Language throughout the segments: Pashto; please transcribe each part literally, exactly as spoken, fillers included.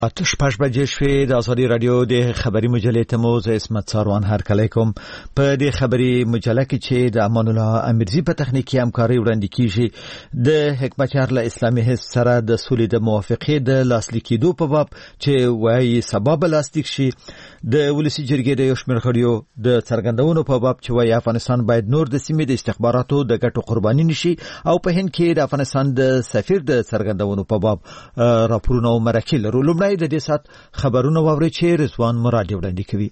اته شپږ بجې شوې د ازادي رادیو د خبري مجلې ته مو زه اسمت ساروان هرکلی کوم. په دې خبري مجله کې چې د امان الله امیرزي په تخنیکي همکاري وړاندې کیږي د حکمتیار له اسلامي حزب سره د سولې د موافقې د لاسلیک کېدو په باب چې وایي سبب لاسلیک شي، د ولسی جرګې د یو شمېر غړیو د څرګندونو په باب چې وایي افغانستان باید نور د سیمې د استخباراتو د ګټو قرباني نشي، او په هند کې د افغانستان د سفیر د څرګندونو په باب راپورونه او مرکې لرو. لومړی د دې سات خبرونه واوري چې رضوان مرادي وړاندې کوي.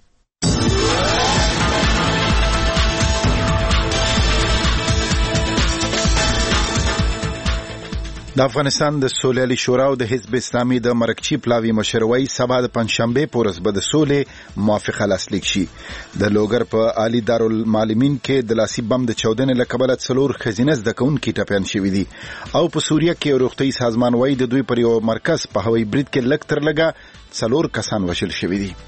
د افغانستان د سولې شورا او د حزب اسلامي د مرکچی پلاوی مشروي سبا د پنځشنبه پورز به د سولې موافقه لاسلیک شي. د لوګر په عالی دارالمعلمین کې د لاسی بم د چودنې لکبل څلور خزینه د کون کې ټاپیان شوې دي، او په سوریه کې روغتي سازمان وایي د دوی پر یو مرکز په هوایي برید کې لک تر لګه څلور کسان وشل شوې دي.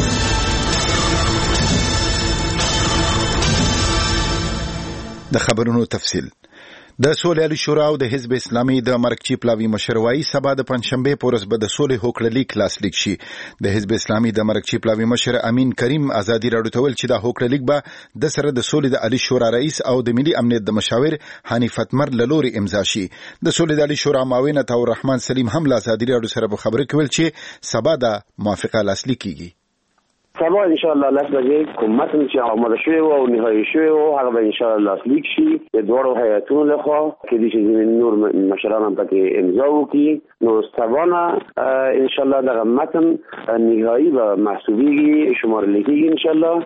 د خبرونو تفصیل. د سولې شورا او د حزب اسلامي د مرکچی پلاوی مشروي سبا د پنځشنبه پورز به د سولې هوکړلیک لاسلیک شي. د حزب اسلامي د مرکچی پلاوی مشر امین کریم ازادي راډیو ته ویل چې د هوکړلیک به د سره د سولې د عالی شورا رئیس او د ملي امنیت د مشاور حنیف اتمر لوري امضا شي. د سولې د عالی شورا معاون عطا الرحمن سلیم هم له ازادي راډیو سره په خبرو کې ویل چې سبا د موافقه لاسلیک کیږي. سبا ان شاء الله لس بجې کوم متن چې آماده شوی او نهایی شوی او هغه به ان شاء الله لاسلیک شي د دوړو هیئتونو لخوا کې د چې نور مشران هم پکې امضا وکړي. نو سبا نه ان شاء الله دغه متن نهایی به محسوبیږي، شمارل کېږي ان شاء الله.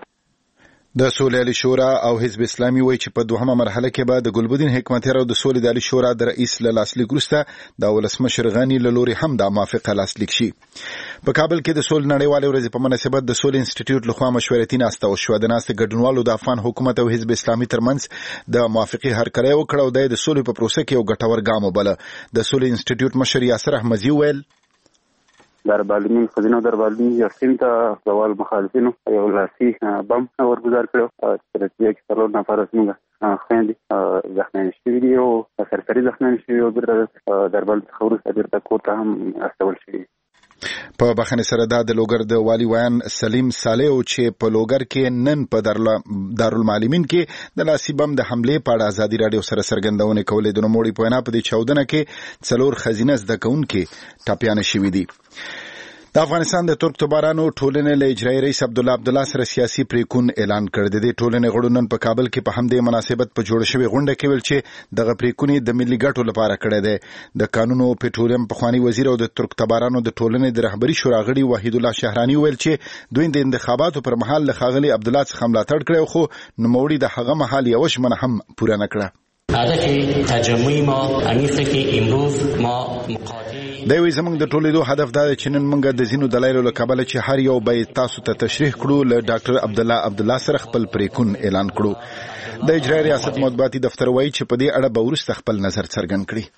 د سولې شورا او حزب اسلامي وایي چې په دوهمه مرحله کې به د ګلبدین حکمتیار او د سولې د شورا د رئیس له لاسلیک وروسته د ولسمشر غنی له لوري هم د موافقه لاسلیک شي. په کابل کې د سولې نړیوالې ورځې په مناسبت د سولې انسټیټیوټ لخوا مشورتي ناسته وشوه. د ناستې ګډونوالو د افغان حکومت او حزب اسلامي ترمنځ د موافقې هرکلی وکړ او د سولې په پروسه کې یو ګټور ګام وبله. د سولې انسټیټیوټ مشر یاسر احمدي ویل در بالمین خزینه در بالمین یاسین ته زوال مخالفینو یو لاسي بم ورګزار کړو چې کې څلور نفر څنګه خويندې زخمیان شوي دي او سرسري زخمیان شوي او در بل خورس ادرته کوته هم استول شوي. په بخښنې سره دا د لوګر د والی ویان سلیم صالح او چې په لوګر کې نن په دارالمعلمین کې د لاسي بم د حمله په اړه ازادي راډیو سره څرګندونه کولې. د نوموړي په وینا په دې چودنه کې څلور خزینه زده کوونکي ټاپیان شوي دي. د افغانستان د ترک توبارانو ټولنې له اجرایي رئیس عبدالله عبدالله سره سیاسي پریکون اعلان کړ. د دې ټولنې غړو نن په کابل کې په همدې مناسبت په جوړ شوی غونډه کې ویل چې دغه پریکونې د ملي ګټو لپاره کړی دی. د قانون او پټرولیم پخوانی وزیر او د ترک توبارانو د ټولنې د رهبری شورا غړي وحید الله شهرانی ویل چې دوی د انتخاباتو پر مهال له ښاغلي عبدالله څخه ملاتړ کړی، خو نوموړي د هغه مهال یو ژمنه هم پوره نه کړه. هدف تجمع ما امیخه که امروز ما مقاطع دوی زمونږ د ټولېدو هدف دا دی چې نن موږ د ځینو دلایلو له کبله چې هر یو به تاسو ته تشریح کړو له ډاکټر عبدالله عبدالله سره خپل پریکون اعلان کړو. د اجرایي ریاست مطبوعاتي دفتر وایي چې په دې اړه به وروسته خپل نظر څرګند کړي.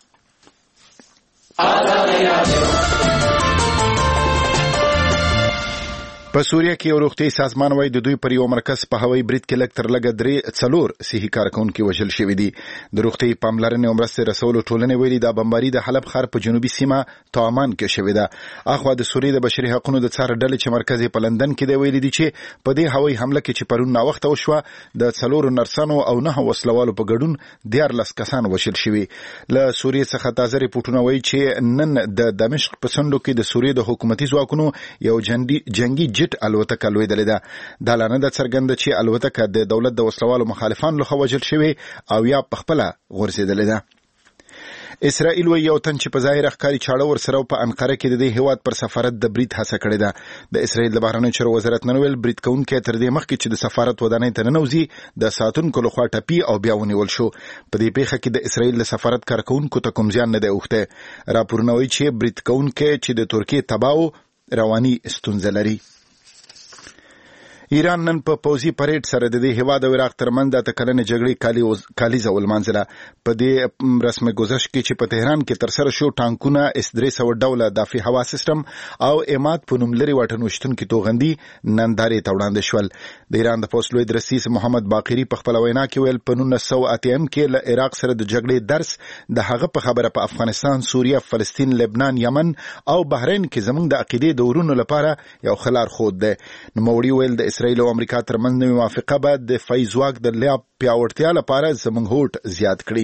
په سوریه کې یو روغتي سازمان وایي د دوی پر یو مرکز په هوایي برید کې لک تر لګه درې څلور صحي کارکونکي وژل شوي دي. د روغتي پاملرنې او مرستې رسولو ټولنې ویلي دا بمباري د حلب ښار په جنوبي سیمه طعمان کې شوې ده. اخوا د سوریې د بشري حقوقو د څار ډلې چې مرکز په لندن کې دی ویلي دي چې په دې هوایي حمله کې چې پرون ناوخته وشوه د څلورو نرسانو او نه وسلوالو په ګډون دیارلس کسان وژل شوي. له سوریې څخه تازه ریپورتونه وایي چې نن د دمشق په څنډو کې د سوریې د حکومتي ځواکونو یو جنگي جټ الوتکه لویدلې ده. دا لانه د څرګنده چې الوتکه د دولت د وسلوالو مخالفانو لخوا وژل شوې او یا په خپله غورځېدلې ده. اسرائیل وایي یو تن چې په ظاهر ښکاري چاړه ورسره په انقره کې د دې هیواد پر سفارت د برید هڅه کړې ده. د اسرائیل د بهرنیو چارو وزارت نن ویل برید کوونکی تر دې مخکې چې د سفارت ودانۍ ته ننوځي د ساتونکو لخوا ټپي او بیا ونیول شو. په دې پیښه کې د اسرائیل د سفارت کارکوونکو ته کوم زیان نه دی اوښتی. راپورونه وایي چې برید کوونکی چې د ترکیې تباو رواني ستونزه لري. ایران نن په پوزي پریډ سره د دې هواد او عراق ترمنځ د تکلنې جګړې کالی کالیزه ولمانځله. په دې رسمي گزارش کې چې په تهران کې تر سره شو ټانکونه اس درې سوه ډوله دافع هوا سیستم او اماد په نوم لري واټن وشتونکي توغندي نندارې ته وړاندې شول. د ایران د پوسټ لوی رئیس محمد باقری په خپل وینا کې ویل په نولس سوه اته ام کې له عراق سره د جګړې درس د هغه په خبره په افغانستان، سوریه، فلسطین، لبنان، یمن او بحرین کې زموږ د عقیدې د ورونو لپاره یو خلار خود ده. نوموړي ویل د اسرائیل او امریکا ترمنځ نوې موافقه به د دفاعي ځواک د لا پیاوړتیا لپاره زموږ هوډ زیات کړي.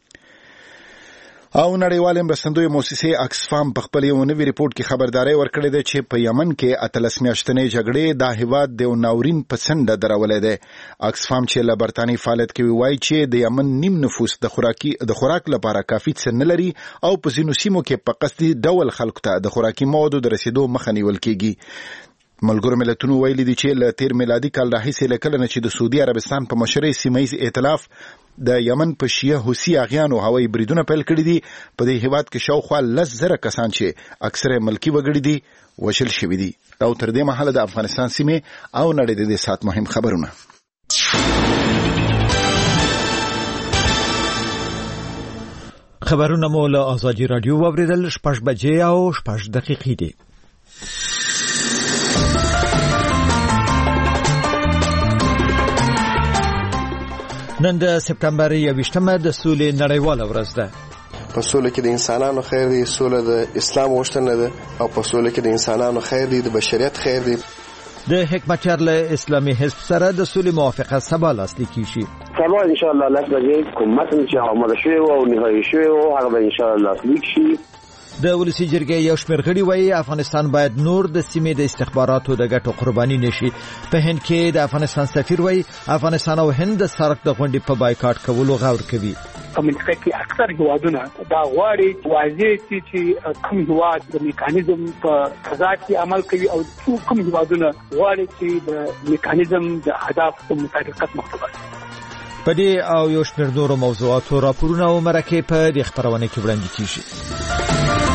او نړیوال مرستندوی موسسې اکسفام په خپل یو نوي ریپورت کې خبرداري ورکړې ده چې په یمن کې اتلس میاشتنې جګړې د هیواد د ناورین په څنډه درولې ده. اکسفام چې له برتانیې فعالیت کوي وایي چې د یمن نیم نفوس د خوراکي د خوراک لپاره کافي څه نه لري او په ځینو سیمو کې په قصدي ډول خلکو ته د خوراکي موادو د رسیدو مخه نیول کیږي. ملګرو ملتونو ویلي دي چې له تیر میلادي کال راهیسې له کله نه چې د سعودي عربستان په مشرۍ سیمه‌ییز ائتلاف د یمن په شیعه حوثي اغیانو هوایي بریدونه پیل کړي دي، په دې هیواد کې شاوخوا لس زره کسان چې اکثره ملکی وګړي دي وژل شوي دي. او تر دې مهاله د افغانستان سیمې او نړۍ د دې سات مهم خبرونه. خبرونه مو له آزادي رادیو واوریدل. شپږ بجې او شپږ دقیقې دي. نن د سپتمبر یوویشتمه د سولې نړیواله ورځ ده. په سوله کې د انسانانو خیر دی، سوله د اسلام غوښتنه ده او په سوله کې د انسانانو خیر دی، د بشریت خیر دی. د حکمتیار له اسلامي حزب سره د سولې موافقه سبا لاسلیک کیږي. سبا ان شاء الله لس بجې کوم متن چې آماده شوی او نهایی شوی او هغه به ان شاء الله لاسلیک شي. د ولسی جرګې یو شمېر غړي وایي افغانستان باید نور د سیمې د استخباراتو د ګټو قرباني نشي. په هند کې د افغانستان سفیر وایي افغانستان او هند د سړک د غونډې په بایکاټ کولو غور کوي. په منطقه کې اکثر هیوادونه دا غواړي واضح شي چې کوم هیواد د میکانیزم په تضاد کې عمل کوي او کوم هیوادونه غواړي چې د میکانیزم د اهداف په مطابقت مخته وي. په دې او یو شمېر نورو موضوعاتو راپورونه او مرکې په دې خبرونه کې وړاندې کیږي.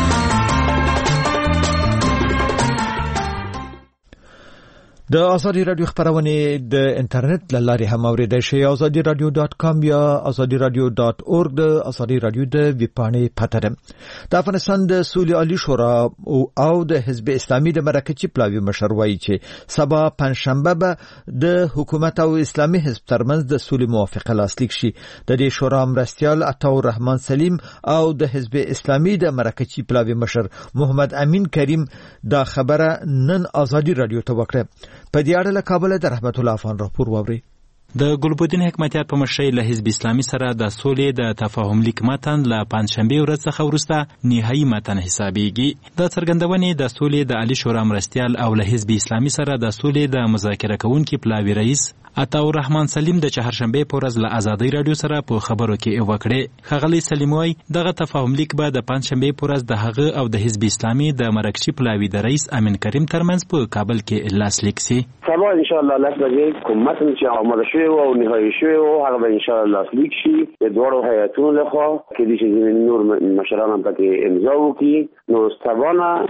د آزادی رادیو خبرونه د انټرنیټ له لارې هم اوریدای شئ. آزادی رادیو ډاټ کام یا آزادی رادیو ډاټ اورګ د آزادی رادیو د ویبپاڼې پته ده. د افغانستان د سولې عالی شورا او د حزب اسلامي د مرکزي پلاوي مشر وایي چې سبا پنځشنبه به د حکومت او اسلامي حزب ترمنځ د سولې موافقه لاسلیک شي. د دې شورا مرستیال عطاء الرحمن سلیم او د حزب اسلامي د مرکزي پلاوي مشر محمد امین کریم دا خبره نن آزادی رادیو ته وکړه. په دې اړه له کابل د رحمت الله افغان راپور واوري. د ګلبدین حکمتیار په مشرۍ له حزب اسلامي سره د سولې د تفاهم لیک متن له پنځشنبه ورځ څخه وروسته نهایی متن حسابيږي. د څرګندونې د سولې د عالی شورا مرستیال او له حزب اسلامي سره د سولې د مذاکره کوونکي پلاوي رئیس عطاء الرحمن سلیم د چهارشنبه په ورځ له آزادۍ رادیو سره په خبرو کې وکړه. ښاغلی سلیم وايي دغه تفاهم لیک به د پنځشنبه په ورځ د هغه او د حزب اسلامي د مرکزي پلاوي د رئیس امین کریم ترمنځ په کابل کې لاسلیک شي. سبا ان شاء الله لس بجې کوم متن چې آماده شوی او نهایی شوی او هغه به ان شاء الله لاسلیک شي. د دوړو هیئتونو لخوا کې دي چې نور مشران هم پکې امضا وکړي. نو سبا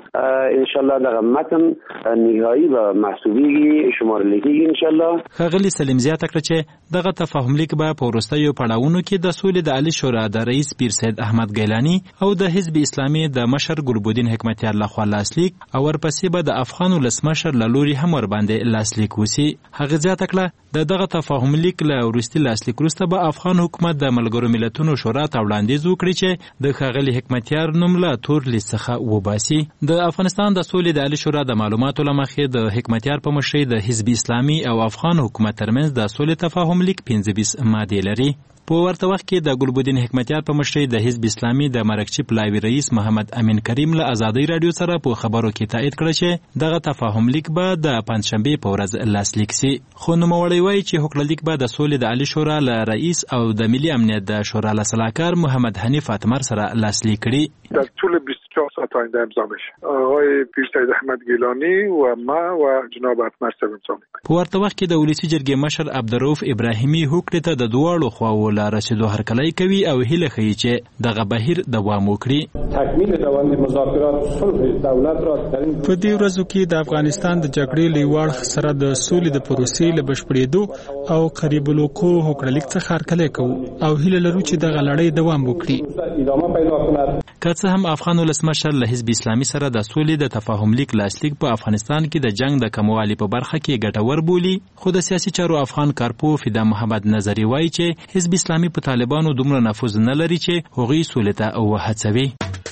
ان شاء الله دغه متن نهایی به محسوبيږي، شمار لیکيږي ان شاء الله. ښاغلی سلیم زیاته کړه چې دغه تفاهم لیک به په وروستیو پړاوونو کې د سولې د عالی شورا د رئیس پیر سید احمد ګیلانی او د حزب اسلامي د مشر ګلبدین حکمتیار لخوا لاسلیک او ورپسې به د افغان ولسمشر له لوري هم ور باندې لاسلیک وسی. هغه زیاته کړه د دغه تفاهم لیک له وروستي لاسلیک وروسته به افغان حکومت د ملګرو ملتونو شورا ته وړاندیز وکړي چې د ښاغلي حکمتیار نوم له تور لیست څخه وباسي. د افغانستان د سولې د عالی شورا د معلوماتو له مخې د حکمتیار په مشرۍ د حزب اسلامي او افغان حکومت ترمنځ د سولې تفاهم لیک پنځه بیس مادې لري. په ورته وخت کې د ګلبدین حکمتیار په مشرۍ د حزب اسلامي د مرکزي پلاوي رئیس محمد امین کریم له آزادۍ رادیو سره په خبرو کې تایید کړ چې دغه تفاهم لیک به د پنځشنبه په ورځ لاسلیک شي. خو نوموړی وایي چې حکم لیک به د سولې د عالی شورا له رئیس او د ملي امنیت د شورا له سلاکار محمد حنیف اتمر سره لاسلیک کړي. د ټول چهار ساعت آینده امضا میشه. آقای پیر سید احمد گیلانی و ما و جناب اتمر صاحب امضا میکنیم. په ورته وخت کې د ولسی جرګې مشر عبدالرؤف ابراهیمي هوکړې ته د دواړو خواو لا رسیدو هرکلی کوي او هیله ښیي چې دغه بهیر دوام وکړي. تکمیل دوام مذاکرات صلح دولت را په دې ورځو کې د افغانستان د جګړې لوړ سره د سولې د پروسې له بشپړېدو او قریب الوقوع هوکړلیک څخه هرکلی کوو او هیله لرو چې دغه لړۍ دوام وکړي. که څه هم افغان ولسمشر له حزب اسلامي سره د سولې د تفاهم لیک لاسلیک په افغانستان کې د جنگ د کموالي په برخه کې ګټور بولي، خو د سیاسي چارو افغان کارپو فدا محمد نظری وایي چې حزب اسلامي په طالبانو دومره نفوذ نه لري چې هغوی سولې ته وهڅوي.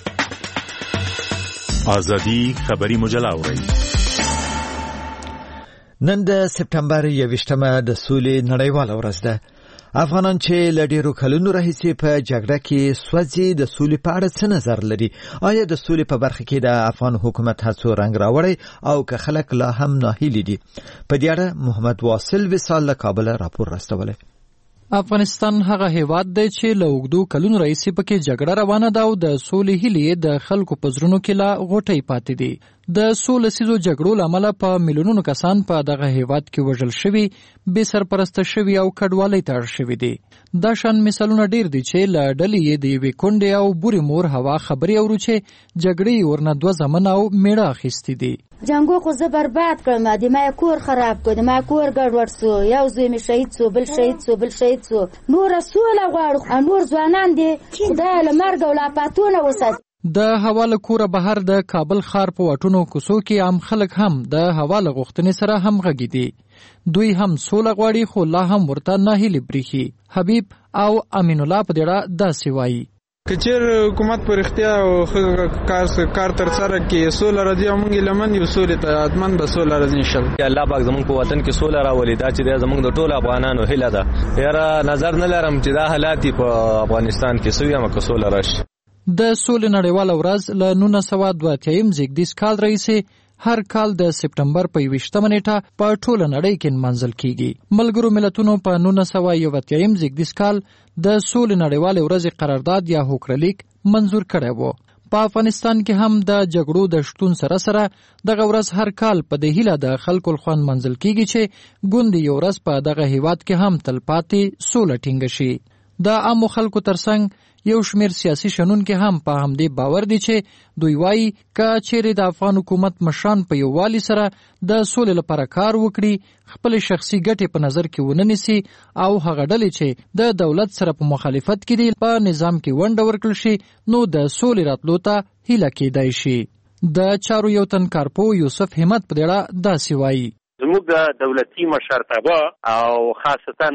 ازادي خبري مجله اورئ. نن د سپټمبر یوویشتمه د سولې نړیواله ورځ ده. افغانان چې له ډېرو کلونو راهیسې په جګړه کې سوځي د سولې په اړه څه نظر لري؟ آیا د سولې په برخه کې د افغان حکومت هڅو رنګ راوړی او که خلک لا هم ناهیلي دي؟ په دې اړه محمد واصل وصال له کابل راپور راستولی. افغانستان هغه هیواد دی چې له اوږدو کلونو راهیسې پکې جګړه روانه ده او د سولې هیلې د خلکو په زړونو کې لا غوټۍ پاتې دي. د څو لسیزو جګړو له امله په میلیونونو کسان په دغه هیواد کې وژل شوي، بې سرپرسته شوي او کډوالۍ ته اړ شوي دي. دا شان مثالونه ډیر دي چې له ډلې یې د یوې کونډې او بورې مور هوا خبرې اورو چې جګړې ورنه دوه زامن او میړه اخیستي دي. جنګو خو زه برباد کړم، د ما کور خراب کړ، د ما کور ګډوډ سو، یو زوی مې شهید سو، بل شهید سو، بل شهید سو. نور سوله غواړو، نور ځوانان دي خدای له مرګ او لا پاتونه وساتي. د حواله کوره بهر د کابل ښار په واټونو کوڅو کې عام خلک هم د حواله غوښتنې سره همغږي دي. دوی هم سوله غواړي خو لا هم ورته ناهیلي بریښي. حبیب او امین الله په دې داسې وایي. کچیر حکومت پر اختیار او کار کار تر سره کې سوله راځي او موږ لمن یو سولې ته اتمن به سوله راځي ان شاء الله. الله پاک زموږ په وطن کې سوله راولي، دا چې زموږ د ټولو افغانانو هیله ده. یاره نظر نه لرم چې دا حالات په افغانستان کې سوي هم که سوله راشي. د سولې نړیواله ورځ له نولس سوه دوه اتیایم زیږدیز کال راهیسې هر کال د سپټمبر په یوویشتمه نیټه په ټوله نړۍ کې نمانځل کیږي. ملګرو ملتونو په نولس سوه یو اتیایم زیږدیز کال د سولې نړیوالې ورځې قرارداد یا هوکړلیک منظور کړی و. په افغانستان کې هم د جګړو د شتون سره سره دغه ورځ هر کال په دې هیله د خلکو لخوا نمانځل کیږي چې ګوندې یو ورځ په دغه هیواد کې هم تلپاتې سوله ټینګه شي. د عامو خلکو ترڅنګ یو شمیر سیاسي شنونکي هم په همدې باور دي چې دوی وایي که چیرې د افغان حکومت مشران په یووالي سره د سولې لپاره کار وکړي، خپل شخصي ګټې په نظر کې ونه نیسي او هغه ډلې چې د دولت سره په مخالفت کې دي په نظام کې ونډه ورکړل شي، نو د سولې راتلو ته هیله کېدای شي. د چارو یو تن کارپو یوسف همت په دې داسې وایي. زموږ د دولتي مشرتابه او خاصتا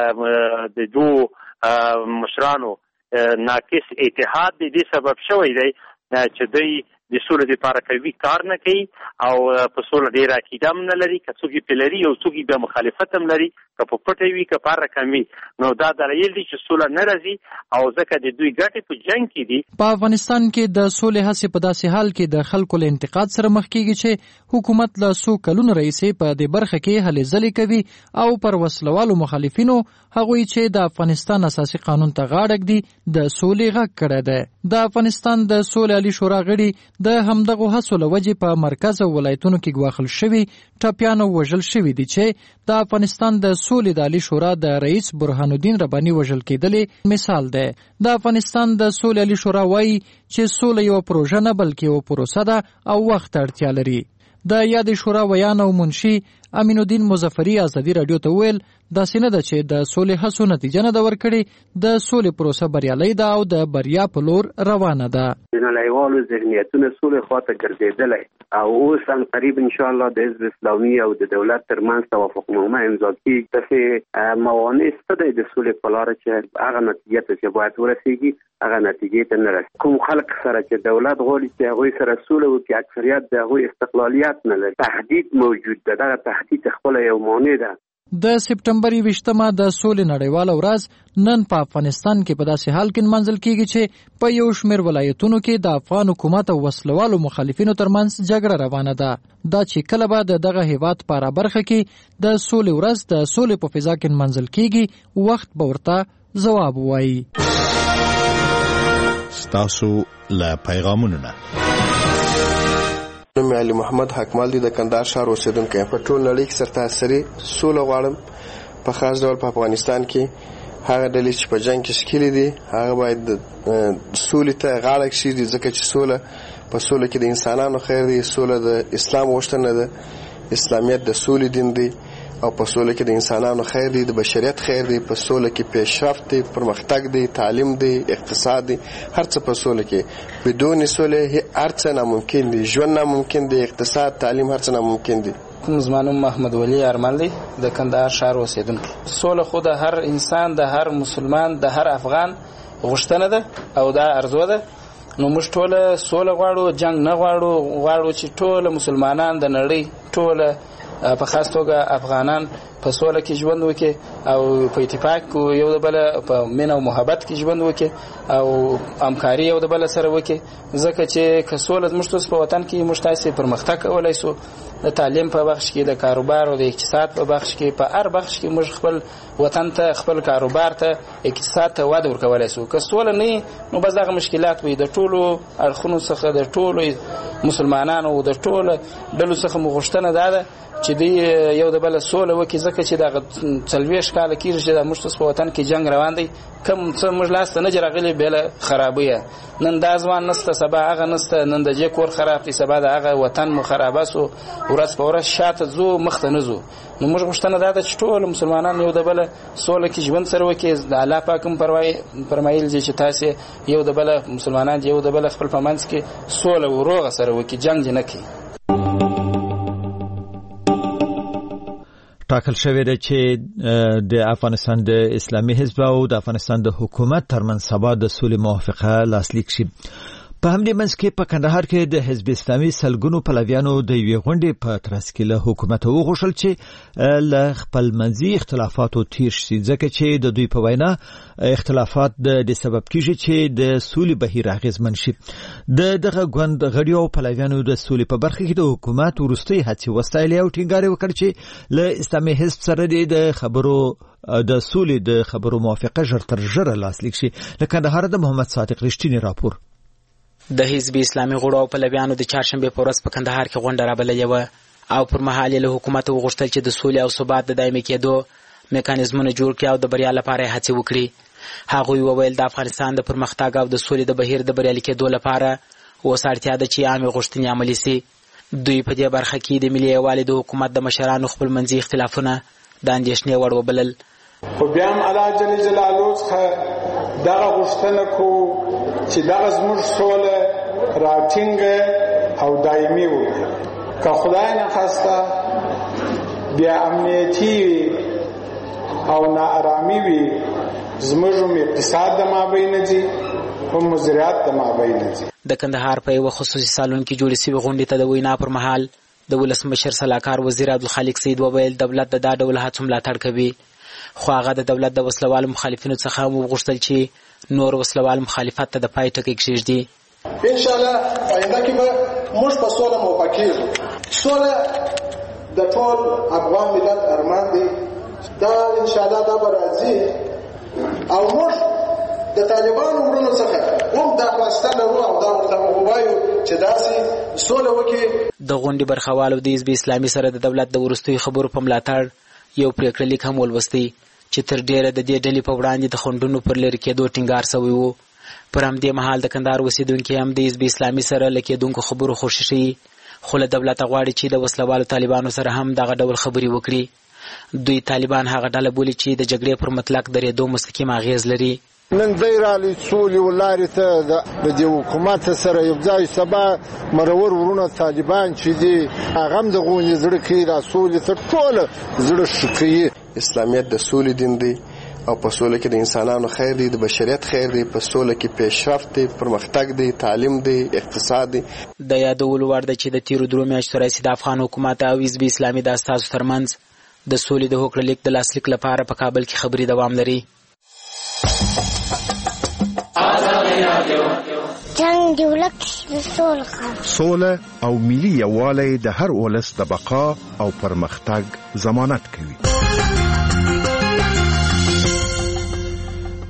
د دوه مشرانو ناقص اتحاد د دې سبب شوی دی چې دوی د سولې لپاره کوي کار نه کوي او په سولې ډیر عقیده هم نه لري، که څوک یې لري او څوک یې مخالفت هم لري، که په پټه وي که په رقم وي، نو دا دلایل دي چې سوله نه راځي او ځکه د دوی ګټې په جنګ کې دي. په افغانستان کې د سولې هڅې په داسې حال کې د خلکو له انتقاد سره مخ کیږي چې حکومت له څو کلونو راهیسې په دې برخه کې هلې ځلې کوي او پر وسلوالو مخالفینو هغوی چې د افغانستان اساسي قانون ته غاړه ږدي د سولې غږ کړی دی. د افغانستان د سولې عالي شورا غړي د همدغو هڅو له وجې په مرکز او ولایتونو کې ګواښل شوي، ټپیان او وژل شوي دي چې د افغانستان د سولې د عالي شورا د رئیس برهان الدین رباني وژل کېدلې مثال دی. د افغانستان د سولې عالي شورا وایي چې سوله یو پروژه نه بلکې یو پروسه ده او وخت اړتیا لري. د یادې شورا ویان او منشي امین الدین مظفری ازادي رادیو ته ویل داسې نه ده چې د سولې هڅو نتیجه نه ده ورکړې، د سولې پروسه بریالۍ ده او د بریا په لور روانه ده. د نړیوالو ذهنیتونه سولې خواته ګرځېدلی او اوس هم قریب انشاءالله د حزب اسلامي او د دولت ترمنځ توافقنامه امضا کېږي. داسې موانع شته دی د سولې په لاره چې هغه نتیجې ته چې باید ورسېږي هغه نتیجې ته نه رسي. کوم خلک سره چې دولت غواړي چې هغوی سره سوله وکړي، اکثریت د هغوی استقلالیت نه لري، تهدید موجود ده. دغه تهدید خپله یو مانع ده. د سپټمبر یوویشتمه د سولې نړیواله ورځ نن په افغانستان کې په داسې حال کې نمانځل کېږي چې په یو شمېر ولایتونو کې د افغان حکومت او وسلوالو مخالفینو ترمنځ جګړه روانه ده. دا چې کله به د دغه هیواد په هره برخه کې د سولې ورځ د سولې په فضا کې نمانځل کېږي، وخت به ورته ځواب وایي. ستاسو له پیغامونو نه. نوم علي محمد حکمال دی د کندهار ښار اوسیدونکی. په ټول نړۍ کې سرتاسري سوله غواړم. په خاص ډول په افغانستان کې هغه ډلې چې په جنگ کې ښکېلې دي هغه باید سولې ته غاړه کښېږدي، ځکه چې سوله په سوله کې د انسانانو خیر دی. سوله د اسلام غوښتنه ده. اسلامیت د سولې دین دی او په سوله کې د انسانانو خیر دی، د بشریت خیر دی. په سوله کې پیشرفت دی، پرمختګ دی، تعلیم دی، اقتصاد دی، هر څه په سوله کې. بدون سوله هر څه ناممکن دی. ژوند ناممکن دی، اقتصاد، تعلیم، هر څه ناممکن دی. زمانم محمد ولی ارمل دی د کندهار ښار اوسیدونکی. سوله خو د هر انسان، د هر مسلمان، د هر افغان غوښتنه ده او دا ارزو ده. نو موږ ټول سوله غواړو، جنگ نه غواړو. غواړو چې ټول مسلمانان د نړۍ ټول په خاص توګه افغانان په سوله کې ژوند وکړي او په اتفاق یو د بل په مینه او محبت کې ژوند وکړي او همکاري یو د بل سره وکړي، ځکه چې که سوله زموږ په وطن کې موږ تاسې پرمختګ کولی شو. د تعلیم په بخش کې، د کاروبار او د اقتصاد په بخش کې، په هر بخش کې موږ خپل وطن ته، خپل کاروبار ته، اقتصاد ته وده ورکولی شو. که سوله نه نو بس دغه مشکلات وي. د ټولو اړخونو څخه، د ټولو مسلمانانو، د ټولو ډلو څخه مو غوښتنه دا ده چې دوی یو د بل سوله وکړي، ځکه چې دغه څلوېښت کاله کېږي چې د موږ په وطن کې جنګ روان دی. کوم څه موږ لاسته نه دي راغلي بېله خرابیه. نن دا ځوان نسته، سبا هغه نسته. نن د دې کور خراب دی، سبا د هغه وطن مو خرابه سو. ورځ په ورځ شاته ځو، مخته نه ځو. نو موږ غوښتنه دا ده چې ټول مسلمانان یو د بل سوله کې ژوند سره وکړي. د الله پاک هم فرمایل دي چې تاسې یو د بل مسلمانان یو د بل خپل په منځ کې سوله وروغه سره وکړي، جنګ نه کوي. ټاکل شوې ده چې د افغانستان د اسلامي حزب او د افغانستان د حکومت ترمنځ سبا د سولې موافقه لاسلیک شي. په همدې منځ کې په کندهار کې د حزب اسلامي سلګونو پلویانو د یوې غونډې په ترڅ کې له حکومت وغوښتل چې له خپلمنځي اختلافاتو تیر شي، ځکه چې د دوی په وینا اختلافات د سبب کیږي چې د سولې بهیر اغیزمن شي. د دغه غونډ غړیو او پلویانو د سولې په برخه کې د حکومت وروستۍ هڅې وستایلې او ټینګار وکړ چې له اسلامي حزب سره د خبرو د سولې د خبرو موافقه ژر تر ژره لاسلیک شي. له کندهار د محمد صادق رښتینی راپور. د حزب اسلامي غړو او پلویانو د چهارشنبه په ورځ په کندهار کې غونډه رابللې و او پر مهال له حکومت وغوښتل چې د سولې او ثبات د دایمي کېدو میکانیزمونه جوړ کړي او د بریا لپاره هڅې وکړي. هغه وویل د افغانستان د پرمختګ او د سولې د بهیر د بریالي کېدو لپاره اوس اړتیا ده چې عامه غوښتنې عملي سي. دوی په دې برخه کې د ملي یووالي د حکومت د مشرانو خپلمنځي اختلافونه د اندېښنې وړ وبلل. خو بیا هم الله جل جلاله څخه دغه غوښتنه کوو چې دغه زموږ سوله راټینګه او دایمي وي. که خدای نخواسته بیا امنیتي او ناارامي وي، زموږ اقتصاد د مابین ځي او مزرعت د مابین ځي. د کندهار په یو خصوصي سالون کې جوړې شوې غونډې ته د وینا پر مهال د ولسمشر سلاکار وزیر عبدالخالق سید وویل دولت د دا ډول هڅو ملاتړ کوي، خو هغه د دولت د وسلوال مخالفینو څخه وغوښتل چې نور وسلوال مخالفت ته د پای ټکی کېږدي. ان شاء الله آینده کې به موږ په سوله موافق کېږو. سوله د ټول افغان ملت ارمان دی. دا ان شاء الله دا به راځي او موږ د طالبانو وروڼو څخه هم دا واسطه لرو او دا ورته ووایو چې داسې سوله وکړي. د غونډې برخوالو د حزب اسلامي سره د دولت د وروستیو خبرو په ملاتړ یو پریکړه لیک هم ولوستی چې تر ډیره د دې ډلې په وړاندې د خنډونو پر لرې کېدو ټینګار شوی و. پر همدې مهال د کندهار اوسیدونکي هم د حزب اسلامي سره له کېدونکو خبرو خوښ شي، خو له دولته غواړي چې د وسلوالو طالبانو سره هم دغه ډول خبرې وکړي. دوی طالبان هغه ډله بولي چې د جګړې پر مطلق درېدو مستقیم اغیز لري. نن دی رالی سولې ولارې ته د دې حکومت سره یو ځای سبا مرور ورونه طالبان چې دي هغه هم د غونې زړه کوي د سولې تر ټوله زړه ښه کوي. اسلامیت د سولې دین دی او په سوله کې د انسانانو خیر دی، د بشریت خیر دی. په سوله کې پیشرفت دی، پرمختګ دی، تعلیم دی، اقتصاد دی. د یادولو وړ ده چې د تیرو درو میاشتو راهیسې د افغان حکومت او حزب اسلامي د استازو ترمنځ د سولې د هوکړه لیک د لاسلیک لپاره په کابل کې خبرې دوام لري. جنگ دی ولک سوله سوله او ملي یووالی د هر ولس د بقا او پرمختګ ضمانت کوي.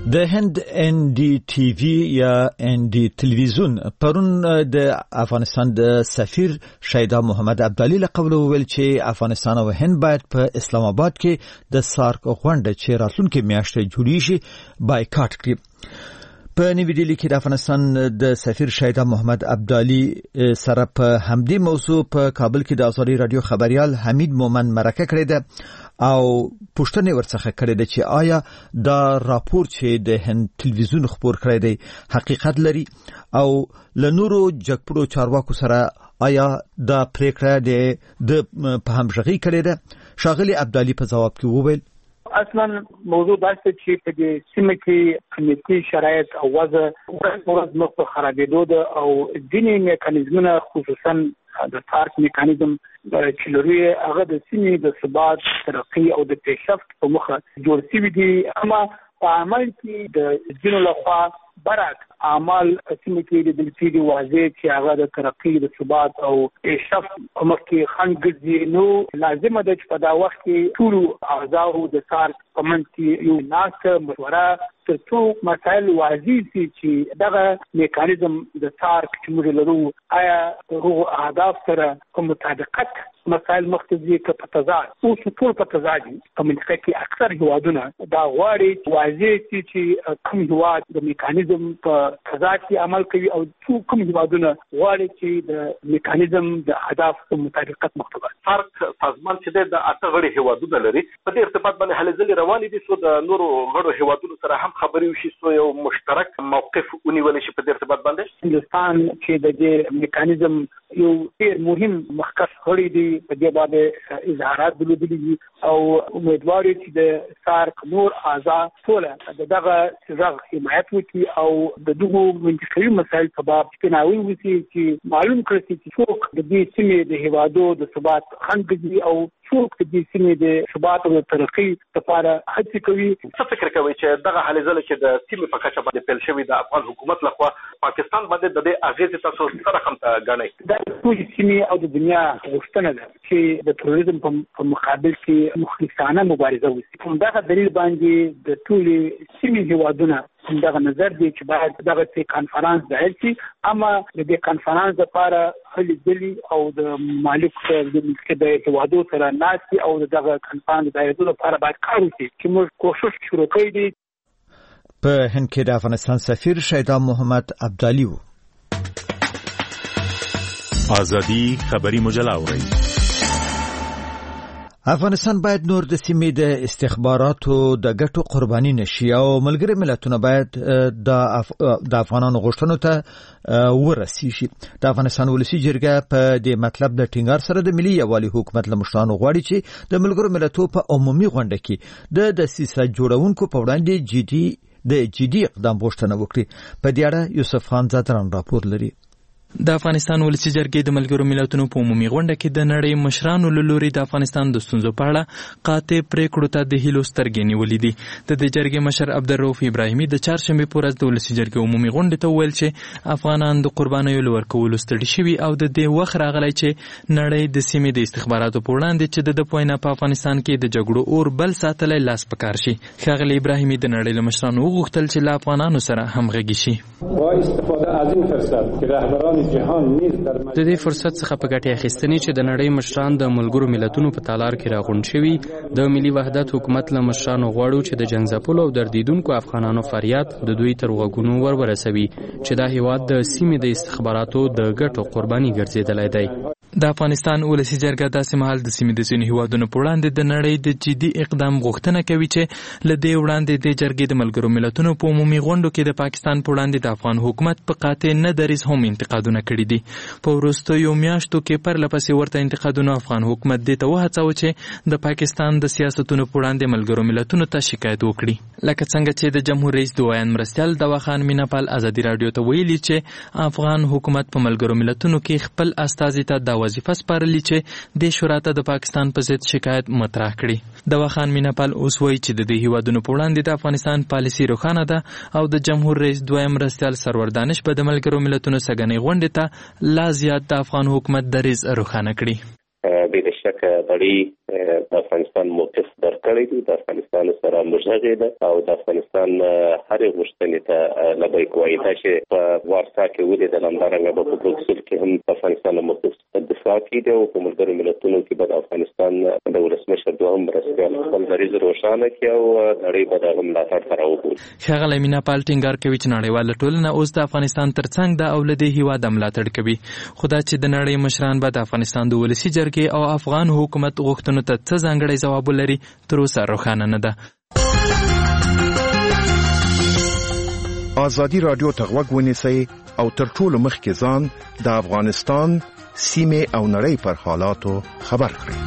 د هند ان ډي ټي وی یا ان ډي تلویزیون پرون د افغانستان د سفیر شیدا محمد عبدالي له قوله وویل چې افغانستان او هند باید په اسلام آباد کې د سارک غونډه چې راتلونکي میاشتې جوړیږي بایکاټ کړي. په نوي ډیلي کې د افغانستان د سفیر شیدا محمد عبدالي سره په همدې موضوع په کابل کې د ازادي رادیو خبريال حمید مومن مرکه کړې ده او پوښتنه ورڅخه کړې ده چې آیا دا راپور چې د هند تلویزیون خبر کړی دی حقیقت لري او له نورو جګپړو چارواکو سره آیا دا پریکړه د په همغږي کړې ده. شاغلی عبدالي په جواب کې وویل اصلا موضوع داسته چې په دې سیمه کې امنیتي شرایط او وضع ورځ مخ په خرابېدو ده او ځینې میکانیزمونه خصوصا د سارک میکانیزم چې لري هغه د سیمې د ثبات ترقی او د پیشرفت په مخه جوړ شوي دي، اما په عمل کې د ځینو لخوا برعکس اعمال سیمه کې د دلچې واضح چې هغه د ترقی د ثبات او پیشرفت په مخ کې خنډ ګرځي. نو لازمه ده چې په دا وخت کې ټول اعضاء د سارک په منځ کې یو ناسته مشوره تر څو مسایل واضح شي چې دغه میکانیزم د سارک چې موږ لرو آیا هغه اهداف سره په مطابقت مسائل مختلفي که په تضاد او ټول په تضاد په منطقه کې اکثر هوادونه دا غواړي واضح شي چې کوم هواد د میکانیزم په تضاد کې عمل کوي او کوم هوادونه غواړي چې د میکانیزم د اهداف په مطابقت مختلف. سارک سازمان چې د اته غړي هوادونه لري په دې ارتباط باندې هلې ځلې روانې دي څو د نورو غړو هوادونو سره هم خبرې وشي څو یو مشترک موقف ونیول شي په دې ارتباط باندې. هندوستان چې د دې میکانیزم یو ډېر مهم مخکښ غړی دی په دې باندې اظهارات درلودلي دي او امیدوار یو چې د سارک نور اعضاء ټول دغه څرګ حمایت وکړي او د دغو منطقوي مسایل په باب پناوي وکړي چې معلوم کړي چې څوک د دې سیمې د هیوادو د ثبات خنډ ګرځي او څوک د دې سیمې د ثبات او ترقی لپاره هڅې کوي. څه فکر کوي چې دغه حالې ځله چې د سیمې په کچه باندې پیل شوی د افغان حکومت لخوا پاکستان باندې د دې اغیزې تاسو سره هم ګڼئ؟ د ټول سیمې او د دنیا غوښتنه ده چې د تروریزم په مقابل کې مخلصانه مبارزه وشي. همدغه دلیل باندې د ټول سیمې هیوادونه همدغه نظر دی چې باید دغه څه کانفرنس دایل شي، اما د دې کانفرنس لپاره هلې ځلې او د مالک د د هیوادو سره ناسي او دغه کانفرنس دایلو لپاره باید کار وشي چې موږ کوشش شروع کړی دی. په هند کې د افغانستان سفیر شیدا محمد عبدالي و. آزادی خبری مجله اورئ. افغانستان باید نور د سیمې د استخباراتو د ګټو قرباني نشي او ملګری ملتونه باید د اف... د افغانانو غوښتنو ته ورسیږي. د افغانستان ولسی جرګه په دې مطلب د ټینګار سره د ملي یوالي حکومت له مشرانو غواړي چې د ملګرو ملتونو په عمومي غونډه کې د دسیسه جوړونکو په وړاندې جدي د جدي اقدام غوښتنه وکړي. په دې اړه یوسف خان زادران راپور لري. د افغانستان ولسی جرګې د ملګرو ملتونو په عمومي غونډه کې د نړۍ مشرانو له لوري د افغانستان د ستونزو په اړه قاطع پریکړو ته د هیلو سترګې نیولې دي. د دې جرګې مشر عبدالرؤف ابراهیمي د چهارشنبې په ورځ د ولسی جرګې عمومي غونډې ته وویل چې افغانان د قربانیو له ورکولو ستړي شوي او د دې وخت راغلی چې نړۍ د سیمې د استخباراتو په وړاندې چې د ده په وینا په افغانستان کې د جګړو اور بل ساتلی لاس په کار شي. ښاغلی ابراهیمي د نړۍ له مشرانو وغوښتل چې له افغانانو سره همغږي شي. با استفاده از این فرصت که رهبران جهان نیز د دې فرصت څخه په ګټې اخیستنې چې د نړۍ مشران د ملګرو ملتونو په تالار کې راغونډ شوي د ملي وحدت حکومت له مشرانو غواړو چې د جنګ ځپلو او دردیدونکو افغانانو فریاد د دوی تر غوږونو ور ورسوي چې دا هیواد د سیمې د استخباراتو د ګټو قرباني ګرځېدلی دی. د افغانستان ولسی جرګه داسې مهال د سیمې د ځینو هیوادونو په وړاندې د نړۍ د جدي اقدام غوښتنه کوي چې له دې وړاندې د جرګې د ملګرو ملتونو په عمومي غونډو کې د پاکستان په وړاندې د افغان حکومت په قاطع نه دریځ هم انتقادونه کړي دي. په وروستیو میاشتو کې پرله پسې ورته انتقادونه افغان حکومت دې ته وهڅاوه چې د پاکستان د سیاستونو په وړاندې ملګرو ملتونو ته شکایت وکړي. لکه څنګه چې د جمهور رئیس دویم مرستیال دوا خان میناپال ازادي راډیو ته ویلي چې افغان حکومت په ملګرو ملتونو کې خپل استازي ته دا وظیفه سپارلې چې د شورا ته د پاکستان په ضد شکایت مطرح کړي. دوا خان میناپال اوس وایي چې د دې هیوادونو په وړاندې د افغانستان پالیسي روښانه ده او د جمهور رئیس دویم مرستیال سرور دانش به د ملګرو ملتونو سګنې غونډې ته لا زیات د افغان حکومت دریځ روښانه کړي. بې شک نړۍ د افغانستان موقف درکړی دی، د افغانستان سره مشغه ده او د افغانستان هرې غوښتنې ته لبیک وایي. دا چې په وارسا کې ولیدل همدارنګه به په بروکسل کې هم د افغانستان موقف دفاع کړي او په ملګرو ملتونو کې به د افغانستان د ولسمشر دوهم مرستیال خپل دریځ روښانه کړي او نړۍ به د هغه ملاتړ سره وګوري. ښاغلی مینا پال ټینګار کوي چې نړیواله ټولنه اوس د افغانستان ترڅنګ ده او له دې هیواد ملاتړ کوي، خو دا چې د نړۍ مشران به د افغانستان د ولسي جرګې او افغان حکومت غوښتنو ته څه ځانګړی ځواب ولري تر اوسه روښانه نه ده. ازادي راډیو ته غوږ ونیسئ او تر ټولو مخکې ځان د افغانستان سیمې او نړۍ پر حالاتو خبر کړئ.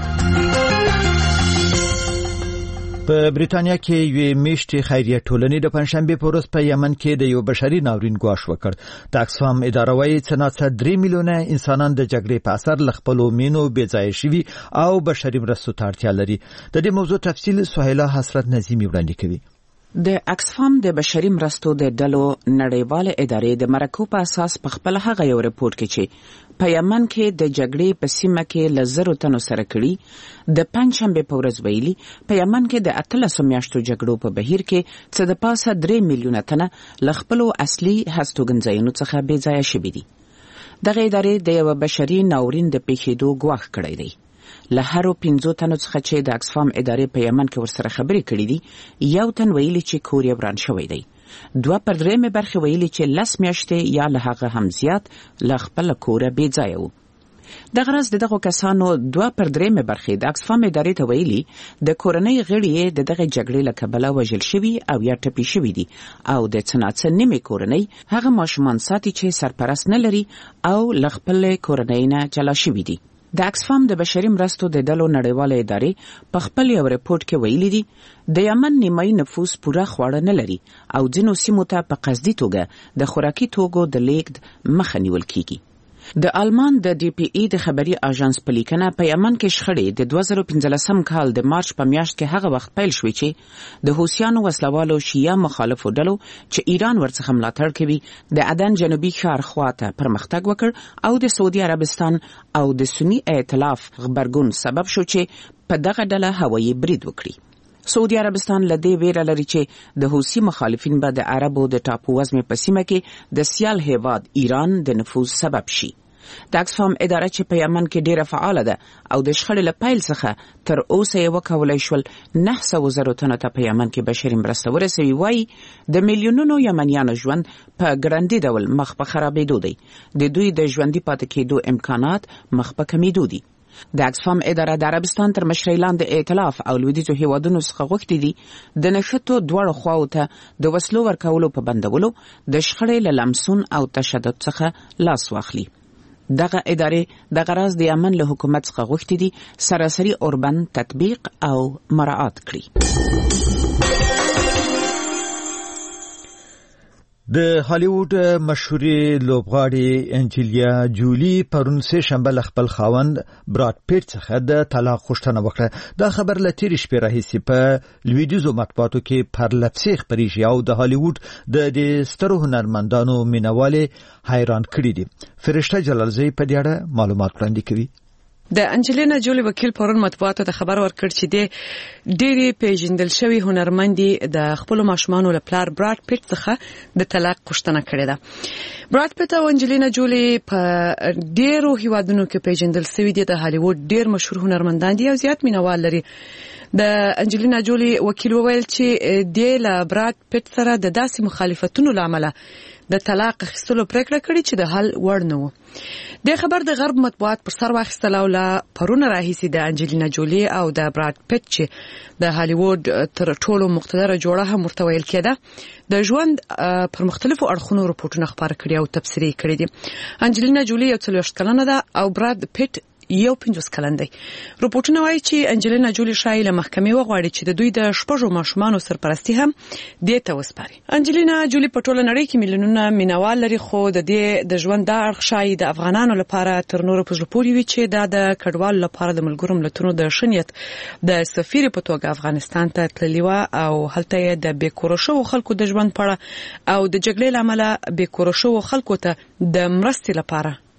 په بریتانیا کې یوې میاشتې خیریه ټولنې د پنځشنبې په ورځ په یمن کې د یو بشري ناورین ګواښ وکړ. د اکسفام اداره وايي چې څه درې میلیونه انسانان د جګړې په اثر له خپلو مینو بې ځایه شوي او بشري مرستو ته اړتیا لري. د دې موضوع تفصیل سهیلا حسرت نظیمي وړاندې کوي. د اکسفام د بشري مرستو د ډلو نړیواله ادارې د مرکو په اساس په خپل هغه یو رپورت کې چې په یمن کې د جګړې په سیمه کې لزرو تنو سره کړي د پنځشنبه په ورځ ویلي په یمن کې د اتلسو میاشتو جګړو په بهیر کې څه د پاسه درې میلیونه تنه ل خپل اصلي هستوګنځایونو څخه بې ځایه شوي دي. دغه ادارې د یو بشري ناورین د پیښېدو ګواښ کړی دی. له هرو پنځو تنو څخه چې د اکسفام ادارې په یمن کې ورسره خبرې کړې دي، یو تن ویلي چې کور یې وران شوی دی. دوه پر درېیمې برخې ویلي چې لس میاشتې یا له هغه هم زیات له خپله کوره بې ځایه وو. دغه راز د دغو کسانو دوه پر درېیمې برخې د اکسفام ادارې ته ویلي د کورنۍ غړي یې د دغه جګړې له کبله وژل شوي او یا ټپي شوي دي او د څه ناڅه نیمې کورنۍ هغه ماشومان ساتي چې سرپرست نه لري او له خپلې کورنۍ نه جلا شوي دي. د اکسفام د بشري مرستو د ډلو نړیواله ادارې په خپل یو رپورت کې ویلي دي د یمن نیمایي نفوس پوره خواړه نه لري او ځینو سیمو ته په قصدي توګه د خوراکي توکو د لیږد مخه نیول کیږي. د آلمان د ډي پی ای د خبري اژانس په لیکنه په یمن کې شخړې د دوه زره پنځلسم کال د مارچ په میاشت کې هغه وخت پیل شوې چې د حوثیانو وسلوالو شیعه مخالفو ډلو چې ایران ورڅخه ملاتړ کوي د عدن جنوبي ښار خواته پرمختګ وکړ او د سعودي عربستان او د سنی ائتلاف غبرګون سبب شو چې په دغه ډله هوایي برید وکړي. سعودي عربستان له دې ویره لري چې د حوثي مخالفین به د عربو د ټاپو وزمې په سیمه کې د سیال هیواد ایران د نفوذ سبب شي. د اکسفام اداره چې په یمن کې ډیره فعاله ده او د شخړې له پیل څخه تر اوسه یې وکولای شول نه سوه زرو تنو ته په یمن کې بشري مرسته ورسوي، وایي د میلیونونو یمنیانو ژوند په ګړندي ډول مخ په خرابېدو دی. د دوی د ژوندي پاتې کېدو امکانات مخ په کمیدو دي. د اکسفام اداره د عربستان تر مشرۍ لاندې ائتلاف او لویدیځو هیوادونو څخه غوښتي دي د نښتو دواړو خواو ته د وسلو ورکولو په بندولو د شخړې له لمسون او تشدد څخه لاس واخلي. دغه ادارې د غرض د یمن له حکومت څخه غوښتي دي سراسري اوربند تطبیق او مراعات کړي. د هالیوډ مشهوري لوبغاړي انجلینا جولی پرون سه شنبه ل خپل خاوند براد پیټ څخه د طلاق غوښتنه وکړه. دا خبر له تیر شپې راهیسې په لویدیځو مطبوعاتو کې پر لپسې خبرېږي او د هالیوډ د د سترو هنرمندانو مینوالي حیران کړي دي. فرشته جلالزی په دې اړه معلومات وړاندې کوي. د انجلینا جولی وکیل پرون مطبوعاتو ته خبر ورکړ چې د ډېری پیژندل شوی هنرمندې د خپل ماشومان له پلار براد پیټ څخه د طلاق غوښتنه کړې ده. براد پیټ او انجلینا جولی په ډېرو هیوادونو کې پیژندل شوی دي. د هالیوډ ډېر مشهور هنرمندان دي او زیات مینوال لري. د انجلینا جولی وکیل وویل چې د ل براد پیټ سره د داسې مخالفتونو لامل د طلاق اخیستلو پریکړه کړې چې د حل وړ نه و. د خبر د غرب مطبوعات پر سر واخیستل او لا پرونه راهیسې د انجلینا جولی او د براد پیټ چې د هالیوډ تر ټولو مقتدره جوړه هم ورته ویل کېده د ژوند پر مختلفو اړخونو رپورټونه خپاره کړي او تبصرې کړي دي. انجلینا جولی یو څلوېښت کلنه ده او براد پیټ یو پنځوس کلن دی. رپورټونه وایي چې انجلینا جولی شایي له محکمې وغواړي چې د دوی د شپږو ماشومانو سرپرستي هم دې ته وسپاري. انجلینا جولی په ټوله نړۍ کې میلیونونه مینوال لري، خو د دې د ژوند دا اړخ شایي د افغانانو لپاره تر نورو په زړه پورې وي چې دا د کډوالو لپاره د ملګرو ملتونو د ښه نیت د سفیر په توګه افغانستان ته تللې وه او هلته یې د بې کوره شوو خلکو د ژوند په اړه او د جګړې له امله بې کوره شوو خلکو ته د مرستې لپاره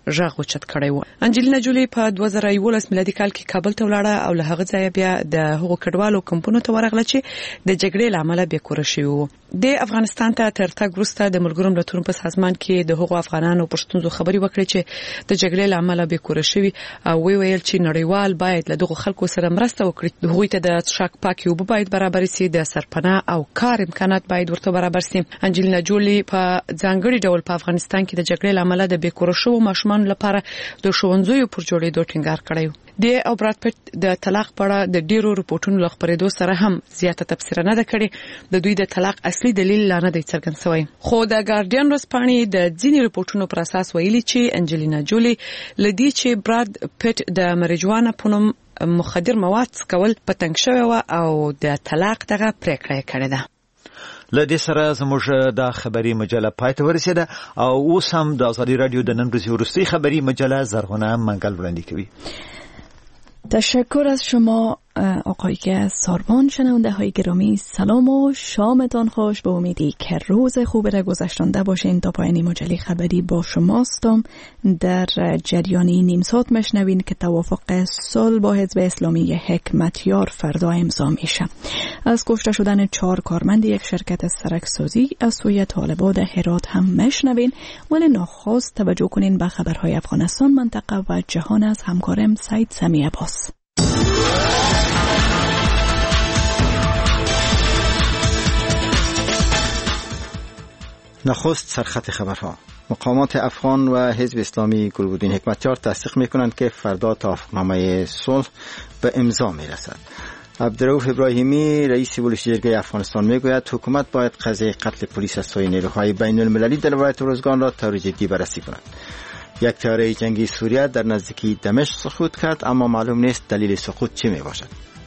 ژغ اوچت کړی و. انجلینا جولی په دوه زره یولس میلادي کال کې کابل ته ولاړه او له هغه ځایه بیا د هغو کډوالو کمپونو ته ورغله چې د جګړې له امله بې کوره شوي وو. د افغانستان ته تر تګ وروسته د ملګرو ملتونو په سازمان کې د هغو افغانانو په ستونزو خبرې وکړې چې د جګړې له امله بې کوره شوي او وی ویل چې نړیوال باید له دغو خلکو سره مرسته وکړي. هغوی ته د څښاک پاکې اوبه باید برابر شي، د سرپناه او کار امکانات باید ورته برابر شي. انجلینا جولی په ځانګړي ډول په افغانستان کې د جګړې له امله د بې کوره شوو ماشومانو لپاره د ښوونځیو پر جوړېدو ټینګار کړی و. د او براد پیټ د طلاق په اړه د ډیرو رپورټونو له خپرېدو سره هم زیاته تبصره نه ده کړې. د دوی د طلاق اصلي دلیل لا نه دی څرګند شوی، خو د ګارډین ورځپاڼې د ځینې رپورټونو پر اساس ویلي چې انجلینا جولی لدی چې براد پیټ د مریجوانا په نوم مخدر مواد څکول په تنګ شوی و او د طلاق دغه پریکړه کړې ده. لدې سره زموږ د خبری مجله پای ته ورسېده او اوس هم د آزادی رادیو د نن ورځې وروستۍ خبری مجله زرغونه منگل وړاندې کوي. تشکر از شما آقای ساربان. شنونده های گرامی سلام و شامتان خوش. به امیدی که روز خوبی را گذشتانده باشین. تا پایان مجله خبری با شماستم. در جریان نیم ساعت مشنوین که توافق صلح با حزب اسلامی حکمتیار فردا امضا میشه. از کشته شدن چهار کارمند یک شرکت سرکسازی از سوی طالبان در هرات هم مشنوین، ولی ناخواست توجه کنین به خبرهای افغانستان، منطقه و جهان از همکارم سعید سمی عباس. نخست سرخط خبرها. مقامات افغان و حزب اسلامی گلبدین حکمتیار تصدیق میکنند که فردا توافقنامه صلح به امضا میرسد. عبدالرؤوف ابراهیمی رئیس بلوشجرگه افغانستان میگوید حکومت باید قضیه قتل پلیس از سوی نیروهای بین المللی در ولایت ارزگان را طور جدی بررسی کند. یک طیاره جنگی سوریه در نزدیکی دمشق سقوط کرد، اما معلوم نیست دلیل سقوط چه می باشد.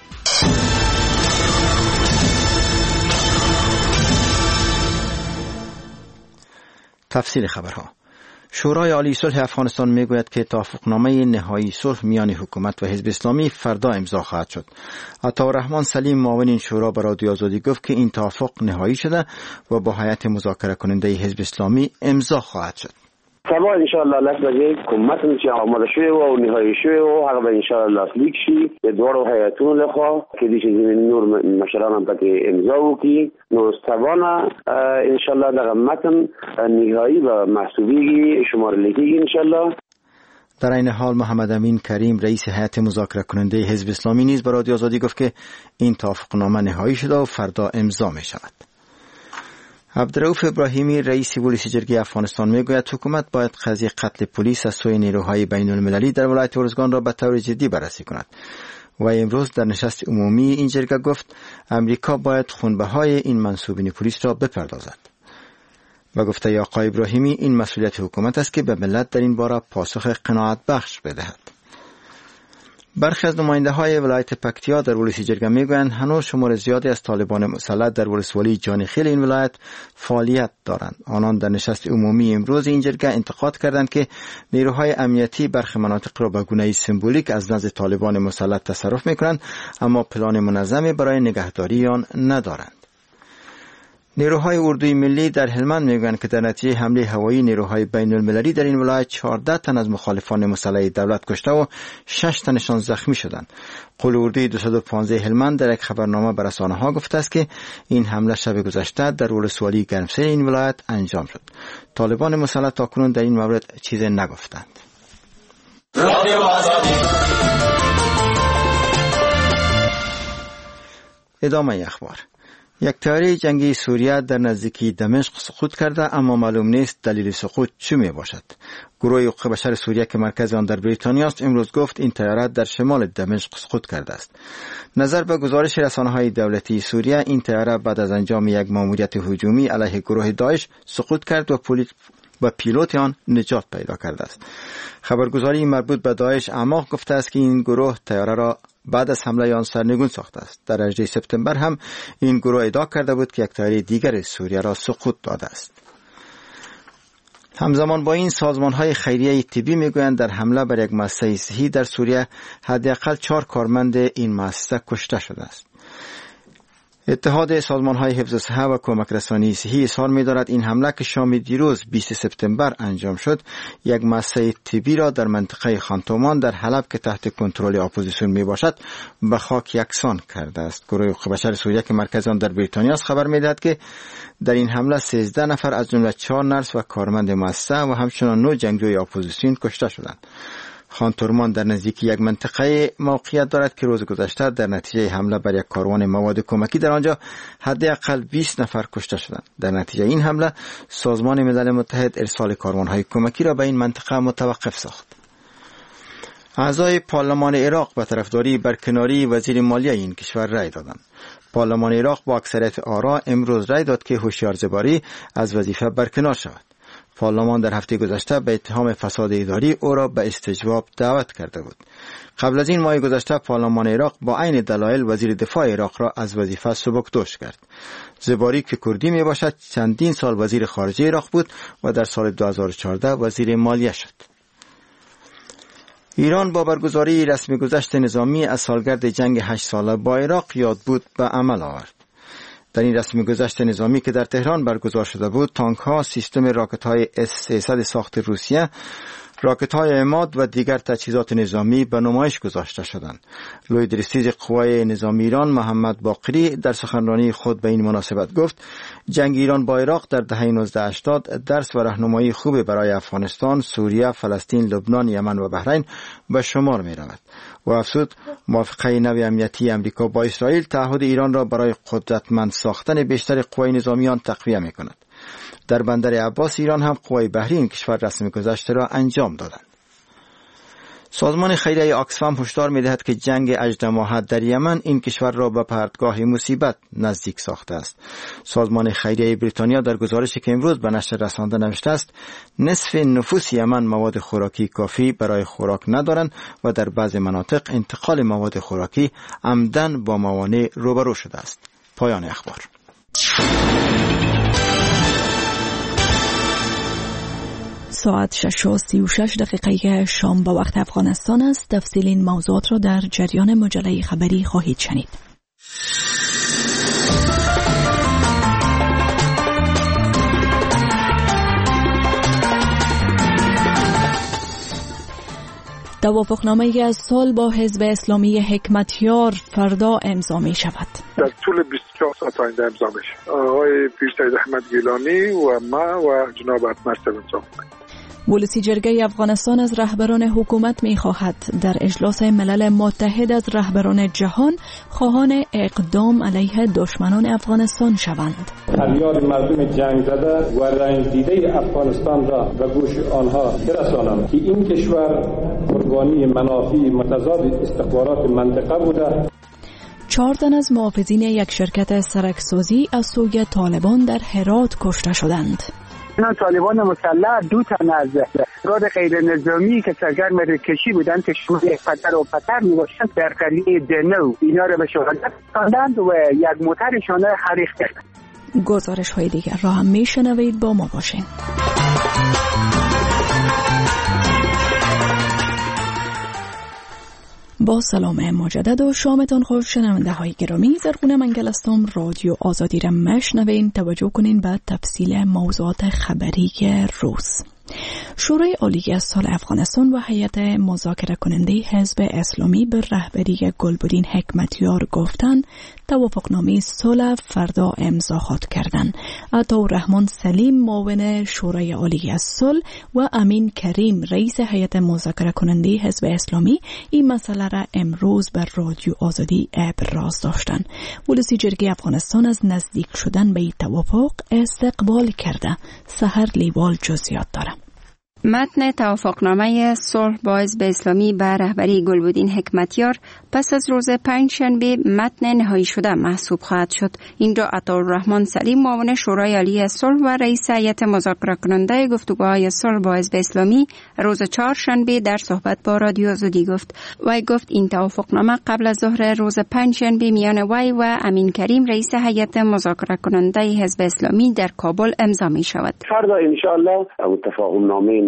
تفصیل خبرها. شورای عالی صلح افغانستان میگوید که توافقنامه نهایی صلح میان حکومت و حزب اسلامی فردا امضا خواهد شد. عطاالرحمن سلیم معاون این شورا به رادیو آزادی گفت که این توافق نهایی شده و با هیئت مذاکره کننده حزب اسلامی امضا خواهد شد. سبا ان شاء الله لس بجې کومت چې آماده شوی او نهایی شوی او هغه به ان شاء الله لیک شي د دوړو هیئتونو لخوا کې دي چې نور مشران هم پکې امضا وکړي. نو سبا ان شاء الله دغه متن نهایی به محسوبیږي، شماره لیکيږي ان شاء الله. در این حال محمد امین کریم رئیس هیئت مذاکره کننده حزب اسلامی نیز به رادیو آزادی گفت که این توافقنامه نهایی شده و فردا امضا می شود. عبدالرؤوف ابراهیمی رئیس بلوشجرگه افغانستان میگوید حکومت باید قضیه قتل پلیس از سوی نیروهای بین المللی در ولایت ارزگان را به طور جدی بررسی کند. و امروز در نشست عمومی این جرگه گفت امریکا باید خونبهای این منصوبین پلیس را بپردازد. و گفته آقای ابراهیمی این مسئولیت حکومت است که به ملت در این باره پاسخ قناعت بخش بدهد. برخی از نماینده های ولایت پکتیا در بلوشجرگه میگویند هنوز شمار زیادی از طالبان مسلح در ولسوالی جانخیل این ولایت فعالیت دارند. آنان در نشست عمومی امروز این جرگه انتقاد کردند که نیروهای امنیتی برخی مناطق را به گونه‌ای سمبولیک از نزد طالبان مسلح تصرف میکنند، اما پلان منظمی برای نگهداری آن ندارند. نیروهای اردوی ملی در هلمند میگویند که در نتیجه حمله هوایی نیروهای بین المللی در این ولایت چهارده تن از مخالفان مسلح دولت کشته و شش تنشان زخمی شدند. قول اردوی دویست و پانزده هلمند در یک خبرنامه به رسانه‌ها گفته است که این حمله شب گذشته در ولسوالی گرمسیر این ولایت انجام شد. طالبان مسلح تاکنون در این مورد چیزی نگفتند. ادامه اخبار. یک طیاره جنگی سوریه در نزدیکی دمشق سقوط کرده، اما معلوم نیست دلیل سقوط چه می باشد. گروه حقوق بشر سوریه که مرکز آن در بریتانیا است امروز گفت این طیاره در شمال دمشق سقوط کرده است. نظر به گزارش رسانه‌های دولتی سوریه این طیاره بعد از انجام یک ماموریت هجومی علیه گروه داعش سقوط کرد و پلیس و پیلوت آن نجات پیدا کرده است. خبرگزاری مربوط به داعش اعماق گفته است که این گروه طیاره را بعد از حمله آن سرنگون ساخته است. در هجدهم سپتامبر هم این گروه ادعا کرده بود که یک طیاره دیگر سوریه را سقوط داده است. همزمان با این سازمان‌های خیریه طبی میگویند در حمله بر یک مؤسسه صحی در سوریه حداقل چهار کارمند این مؤسسه کشته شده است. اتحاد سازمان‌های حفظ صحه و کمک رسانی صحی اظهار می‌دارد این حمله که شام دیروز بیست سپتامبر انجام شد یک مؤسسه طبی را در منطقه خانتومان در حلب که تحت کنترل اپوزیسیون میباشد به خاک یکسان کرده است. گروه حقوق بشر سوریه که مرکز آن در بریتانیا است خبر می‌دهد که در این حمله سیزده نفر از جمله چهار نرس و کارمند مؤسسه و همچنان نه جنگجوی اپوزیسیون کشته شدند. خانتورمان در نزدیکی یک منطقه موقعیت دارد که روز گذشته در نتیجه حمله بر یک کاروان مواد کمکی در آنجا حداقل بیست نفر کشته شدند. در نتیجه این حمله سازمان ملل متحد ارسال کاروان‌های کمکی را به این منطقه متوقف ساخت. اعضای پارلمان عراق به طرفداری برکناری وزیر مالیه این کشور رأی دادند. پارلمان عراق با اکثریت آرا امروز رأی داد که هوشیار زباری از وظیفه برکنار شود. پارلمان در هفته گذشته به اتهام فساد اداری او را به استجواب دعوت کرده بود. قبل از این ماه گذشته پارلمان عراق با عین دلایل وزیر دفاع عراق را از وظیفه سبکدوش کرد. زباری که کردی می باشد چندین سال وزیر خارجه عراق بود و در سال دو هزار و چهارده وزیر مالیه شد. ایران با برگزاری رسمی گذشت نظامی از سالگرد جنگ هشت ساله با عراق یاد بود به عمل آورد. در این رسمی گذشت نظامی که در تهران برگزار شده بود، تانک ها، سیستم راکت های اس سیصد ساخت روسیه، راکت های عماد و دیگر تجهیزات نظامی به نمایش گذاشته شدند. لوی درستیز قوای نظامی ایران محمد باقری در سخنرانی خود به این مناسبت گفت جنگ ایران با عراق در دهه نوزده هشتاد درس و راهنمایی خوب برای افغانستان، سوریه، فلسطین، لبنان، یمن و بحرین به شمار می رود. و افزود موافقه نو امنیتی امریکا با اسرائیل تعهد ایران را برای قدرتمند ساختن بیشتر قوای نظامی آن تقویه می کند. در بندر عباس ایران هم قوای بحری این کشور رسم گذشته را انجام دادند. سازمان خیریه آکسفام هشدار می‌دهد که جنگ اژدماها در یمن این کشور را به پرتگاه مصیبت نزدیک ساخته است. سازمان خیریه بریتانیا در گزارشی که امروز به نشر رسانده نوشته است نصف نفوس یمن مواد خوراکی کافی برای خوراک ندارند و در بعضی مناطق انتقال مواد خوراکی عمدن با موانع روبرو شده است. پایان اخبار. ساعت شش و سی و شش دقیقه شام به وقت افغانستان است. تفصیل این موضوعات را در جریان مجله خبری خواهید شنید. توافقنامه از صلح با حزب اسلامی حکمتیار فردا امضا می شود. در طول بیست و چهار ساعت آینده امضا میشه. آقای پیرسید احمد گیلانی و ما و جناب اتمرسل امضا میکنیم. ولسی جرگه افغانستان از رهبران حکومت می خواهد در اجلاس ملل متحد از رهبران جهان خواهان اقدام علیه دشمنان افغانستان شوند. فریاد مردم جنگ زده و رنج دیده افغانستان را به گوش آنها برسانم که این کشور قربانی منافع متضاد استخبارات منطقه بوده. چهار تن از محافظین یک شرکت سرکسازی از سوی طالبان در هرات کشته شدند. اینا طالبان مسلح دو تن از افراد غیر نظامی که سرگرم رکشی بودند که شمول پتر و پتر می باشند در قریه دنو اینا را به شهادت رساندند و یک موترشان را حریق کردند. گزارش های دیگر را هم می شنوید، با ما باشین. با سلام مجدد و شامتان خوش شنونده های گرامی. زرغونه منگل هستم. رادیو آزادی را مشنوین. توجه کنین به تفصیل موضوعات خبری روز. شورای عالی از صلح افغانستان و هیئت مذاکره کننده حزب اسلامی به رهبری گلبدین حکمتیار گفتند توافقنامه صلح فردا امضا خواهد کردند. عطاالرحمن سلیم معاون شورای عالی از صلح و امین کریم رئیس هیئت مذاکره کننده حزب اسلامی این مسئله را امروز بر رادیو آزادی ابراز داشتند. ولسی جرگه افغانستان از نزدیک شدن به این توافق استقبال کرده. سحر لیوال جزئیات داره. متن توافقنامه صلح با حزب اسلامی به رهبری گلبدین حکمتیار پس از روز پنجشنبه متن نهایی شده محسوب خواهد شد. این را عطاالرحمن سلیم معاون شورای عالی صلح و رئیس هیئت مذاکره کننده گفتگوهای صلح با حزب اسلامی روز چهارشنبه در صحبت با رادیو آزادی گفت. وی گفت این توافقنامه قبل از ظهر روز پنجشنبه میان وی و امین کریم رئیس هیئت مذاکره کننده حزب اسلامی در کابل امضا می شود. فردا ان شاء الله توافقنامه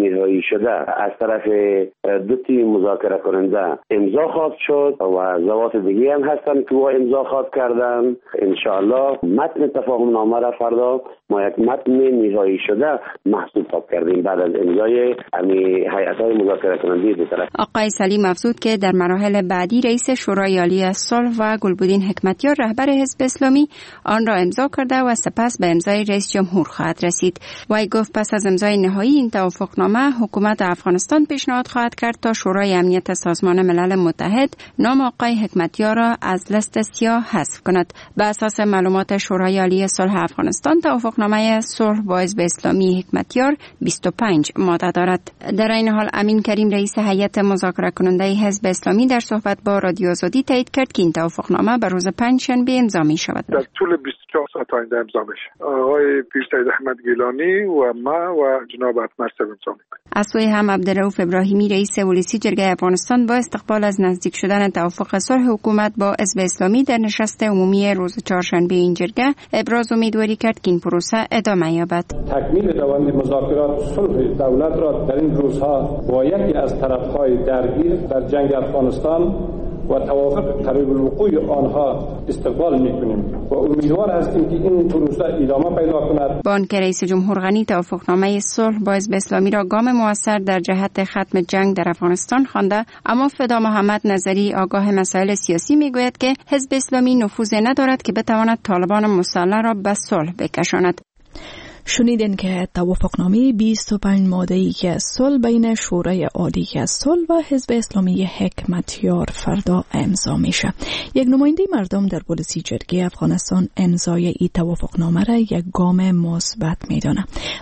نهایی شده از طرف دو تیم مذاکره کننده امضا خواهد شد و ضوابط دیگه هم هستن که او امضا خواهد کردن. انشاءالله متن تفاهم نامه را فردا ما یک متن نهایی شده محسوب خواهد کردیم بعد از امضای امی هیئت‌های مذاکره کننده دو طرف. آقای سلیم افزود که در مراحل بعدی رئیس شورای عالی صلح و گلبدین حکمتیار رهبر حزب اسلامی آن را امضا کرده و سپس به امضای رئیس جمهور خواهد رسید. وی گفت پس از امضای نهایی این توافقنامه حکومت افغانستان پیشنهاد خواهد کرد تا شورای امنیت سازمان ملل متحد نام آقای حکمتیار را از لیست سیاه حذف کند. به اساس معلومات شورای عالی صلح افغانستان توافقنامه صلح با حزب اسلامی حکمتیار بیست و پنج ماده دارد. در این حال امین کریم رئیس هیئت مذاکره کننده حزب اسلامی در صحبت با رادیو آزادی تایید کرد که این توافقنامه به روز پنجشنبه امضا می شود. در طول بیست و چهار ساعت آینده امضا میشه. آقای پیر سید احمد گیلانی و ما و جناب اتمر صاحب امضا میکنیم. از سوی هم عبدالرؤوف ابراهیمی رئیس ولسی جرگه افغانستان با استقبال از نزدیک شدن توافق صلح حکومت با حزب اسلامی در نشست عمومی روز چهارشنبه این جرگه ابراز امیدواری کرد که این پروسه ادامه یابد. تکمیل روند مذاکرات صلح دولت را در این روزها با یکی از طرف‌های درگیر در جنگ افغانستان و توافق قریب الوقوع آنها استقبال می‌کنیم و امیدوار هستیم که این پروسه ادامه پیدا کند. با آنکه رئیس جمهور غنی توافقنامه صلح با حزب اسلامی را گام موثر در جهت ختم جنگ در افغانستان خوانده، اما فدا محمد نظری آگاه مسائل سیاسی میگوید که حزب اسلامی نفوذ ندارد که بتواند طالبان مسلح را به صلح بکشاند. شنیدین که توافقنامه بیست و پنج ماده‌ای که از صلح بین شورای عالی که از صلح و حزب اسلامی حکمتیار فردا امضا میشه. یک نماینده مردم در ولسی جرگه افغانستان امضای این توافقنامه را یک گام مثبت میدانه.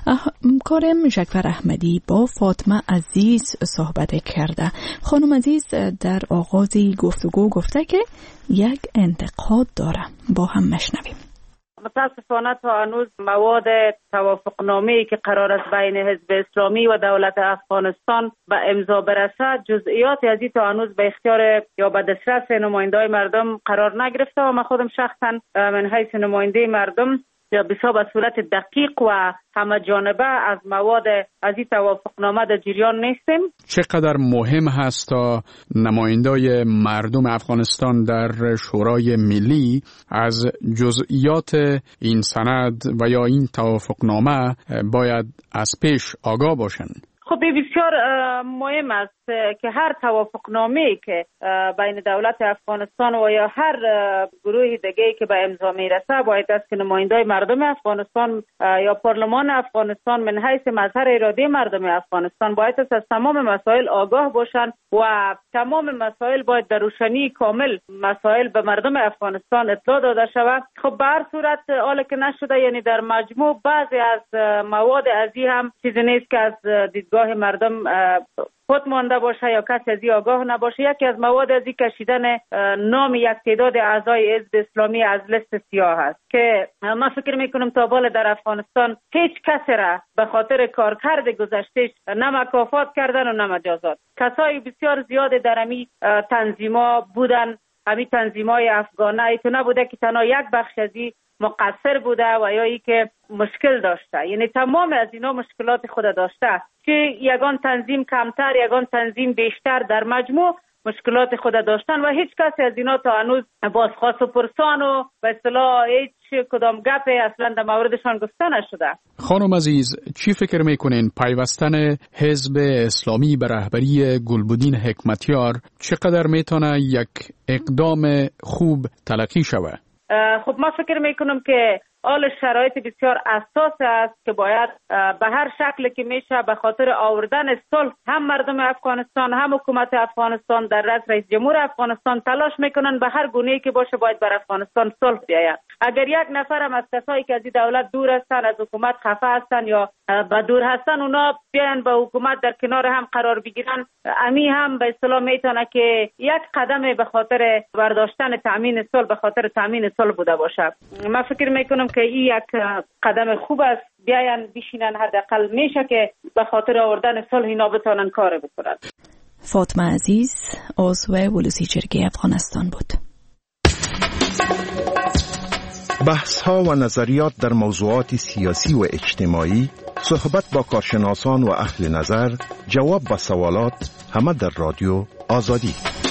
همکارم ژکفر احمدی با فاطمه عزیز صحبت کرده. خانم عزیز در آغازی گفتگو گفته که یک انتقاد داره. با هم مشنویم. متاسفانه تا هنوز مواد توافقنامه‌ای که قرار است بین حزب اسلامی و دولت افغانستان به امضا برسد جزئیاتی از این تا هنوز به اختیار یا به دسترس نماینده‌های مردم قرار نگرفته و من خودم شخصا من حیث نماینده مردم بسیار به صورت دقیق و همه جانبه از مواد از این توافقنامه در جریان نیستیم. چقدر مهم هست تا نمایندای مردم افغانستان در شورای ملی از جزئیات این سند و یا این توافقنامه باید از پیش آگاه باشند؟ خب بسیار مهم است که هر توافقنامه‌ای که بین دولت افغانستان و یا هر گروه دیگه‌ای که به امضا میرسه باید است که نمایندای مردم افغانستان یا پارلمان افغانستان من حیث مظهر اراده مردم افغانستان باید است از تمام مسائل آگاه باشند و تمام مسائل باید در روشنی کامل مسائل به مردم افغانستان اطلاع داده شود. خب به هر صورت حالا که نشده یعنی در مجموع بعضی از مواد از این هم چیزی نیست که از دیدگاه مردم خود مانده باشه یا کسی از این آگاه نباشه. یکی از مواد از این کشیدن نام یک تعداد اعضای حزب اسلامی از لیست سیاه است که من فکر میکنم تا بالا در افغانستان هیچ کسی را به خاطر کارکرد گذشتهش نه مکافات کردن و نه مجازات. کسای بسیار زیاد در امی تنظیما بودن، امی تنظیمای افغانه ایتو نبوده که تنها یک بخش از این مقصر بوده و یا ای که مشکل داشته، یعنی تمام از اینا مشکلات خود داشته که یگان تنظیم کمتر یگان تنظیم بیشتر در مجموع مشکلات خود داشتن و هیچ کسی از اینا تا هنوز بازخواست و پرسان و به اصطلاح هیچ کدام گپ اصلا در موردشان گفته نشده. خانم عزیز چی فکر میکنین پیوستن حزب اسلامی به رهبری گلبدین حکمتیار چقدر میتونه یک اقدام خوب تلقی شود؟ خب من فکر میکنم که حال شرایط بسیار اساس است که باید به هر شکل که میشه به خاطر آوردن صلح هم مردم افغانستان هم حکومت افغانستان در رأس رئیس جمهور افغانستان تلاش میکنن به هر گونه‌ای که باشه باید بر افغانستان صلح بیاید. اگر یک نفر هم از کسایی که از این دولت دور هستن از حکومت خفه هستن یا به دور هستن اونا بیان به حکومت در کنار هم قرار بگیرن امی هم به اصطلاح میتونه که یک قدم به خاطر برداشتن تامین صلح به خاطر تامین صلح بوده باشه. من فکر میکنم که این یک قدم خوب است، بیاین بشینن حداقل میشه که به خاطر آوردن صلح اینا بتونن کار بکنن. فاطمه عزیز عضو ولسی جرگه افغانستان بود. بحث ها و نظریات در موضوعات سیاسی و اجتماعی، صحبت با کارشناسان و اهل نظر، جواب به سوالات، همه در رادیو آزادی.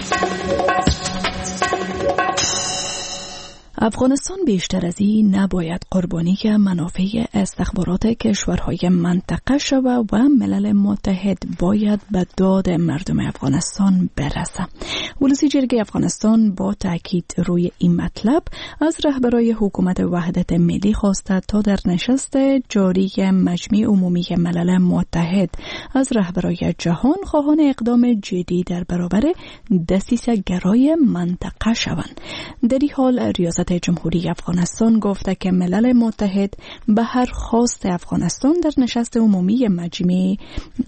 افغانستان بیشتر از این نباید قربانی منافع استخبارات کشورهای منطقه شود و ملل متحد باید به داد مردم افغانستان برسه. ولسی جرگه افغانستان با تاکید روی این مطلب از رهبرای حکومت وحدت ملی خواسته تا در نشست جاری مجمع عمومی ملل متحد از رهبرای جهان خواهان اقدام جدی در برابر دسیسه گرای منطقه شوند. در این حال ریاست جمهوری افغانستان گفته که ملل متحد به هر خواست افغانستان در نشست عمومی مجمع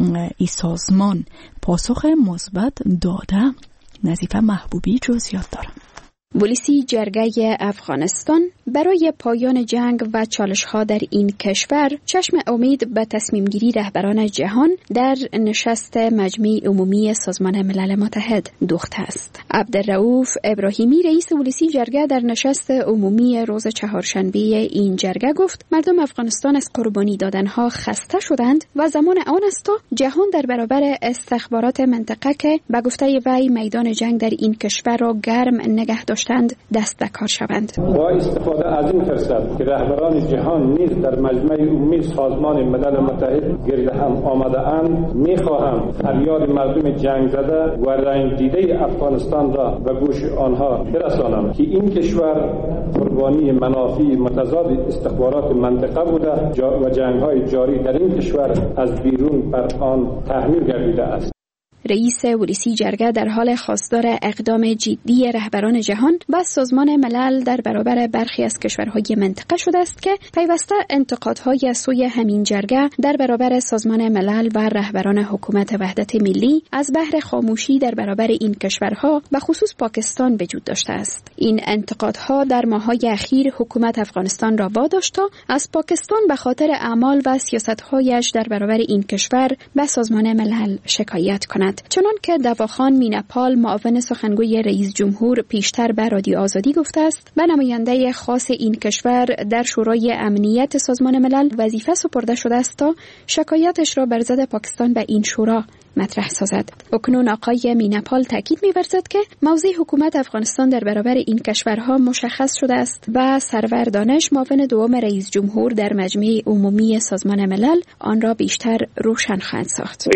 ای سازمان پاسخ مثبت داده. نظیفه محبوبی جزئیات داره. ولسی جرگه افغانستان برای پایان جنگ و چالش‌ها در این کشور چشم امید به تصمیم گیری رهبران جهان در نشست مجمع عمومی سازمان ملل متحد دوخته است. عبدالرؤوف ابراهیمی رئیس ولسی جرگه در نشست عمومی روز چهارشنبه این جرگه گفت مردم افغانستان از قربانی دادنها خسته شدند و زمان آن است تا جهان در برابر استخبارات منطقه که به گفته وی میدان جنگ در این کشور را گرم نگه داشتند دست به کار شوند. با استفاده از این فرصت که رهبران جهان نیز در مجمع عمومی سازمان ملل متحد گرد هم آمده اند، می‌خواهم فریاد مردم جنگ زده و رنج دیده افغانستان را به گوش آنها برسانم که این کشور قربانی منافع متضاد استخبارات منطقه بوده و جنگ‌های جاری در این کشور از بیرون بر آن تحمیل گردیده است. رئیس ولسی جرگه در حال خواستار اقدام جدی رهبران جهان و سازمان ملل در برابر برخی از کشورهای منطقه شده است که پیوسته انتقادهای از سوی همین جرگه در برابر سازمان ملل و رهبران حکومت وحدت ملی از بحر خاموشی در برابر این کشورها و خصوص پاکستان وجود داشته است. این انتقادها در ماه‌های اخیر حکومت افغانستان را واداشت تا از پاکستان به خاطر اعمال و سیاست‌هایش در برابر این کشور به سازمان ملل شکایت کند. چنان که دواخان مینپال معاون سخنگوی رئیس جمهور پیشتر به رادیو آزادی گفته است، به نماینده خاص این کشور در شورای امنیت سازمان ملل وظیفه سپرده شده است تا شکایتش را بر ضد پاکستان به این شورا مطرح سازد. اکنون آقای مینپال تاکید می‌ورزد که موضع حکومت افغانستان در برابر این کشورها مشخص شده است و سرور دانش معاون دوم رئیس جمهور در مجمع عمومی سازمان ملل آن را بیشتر روشن خواهد ساخت.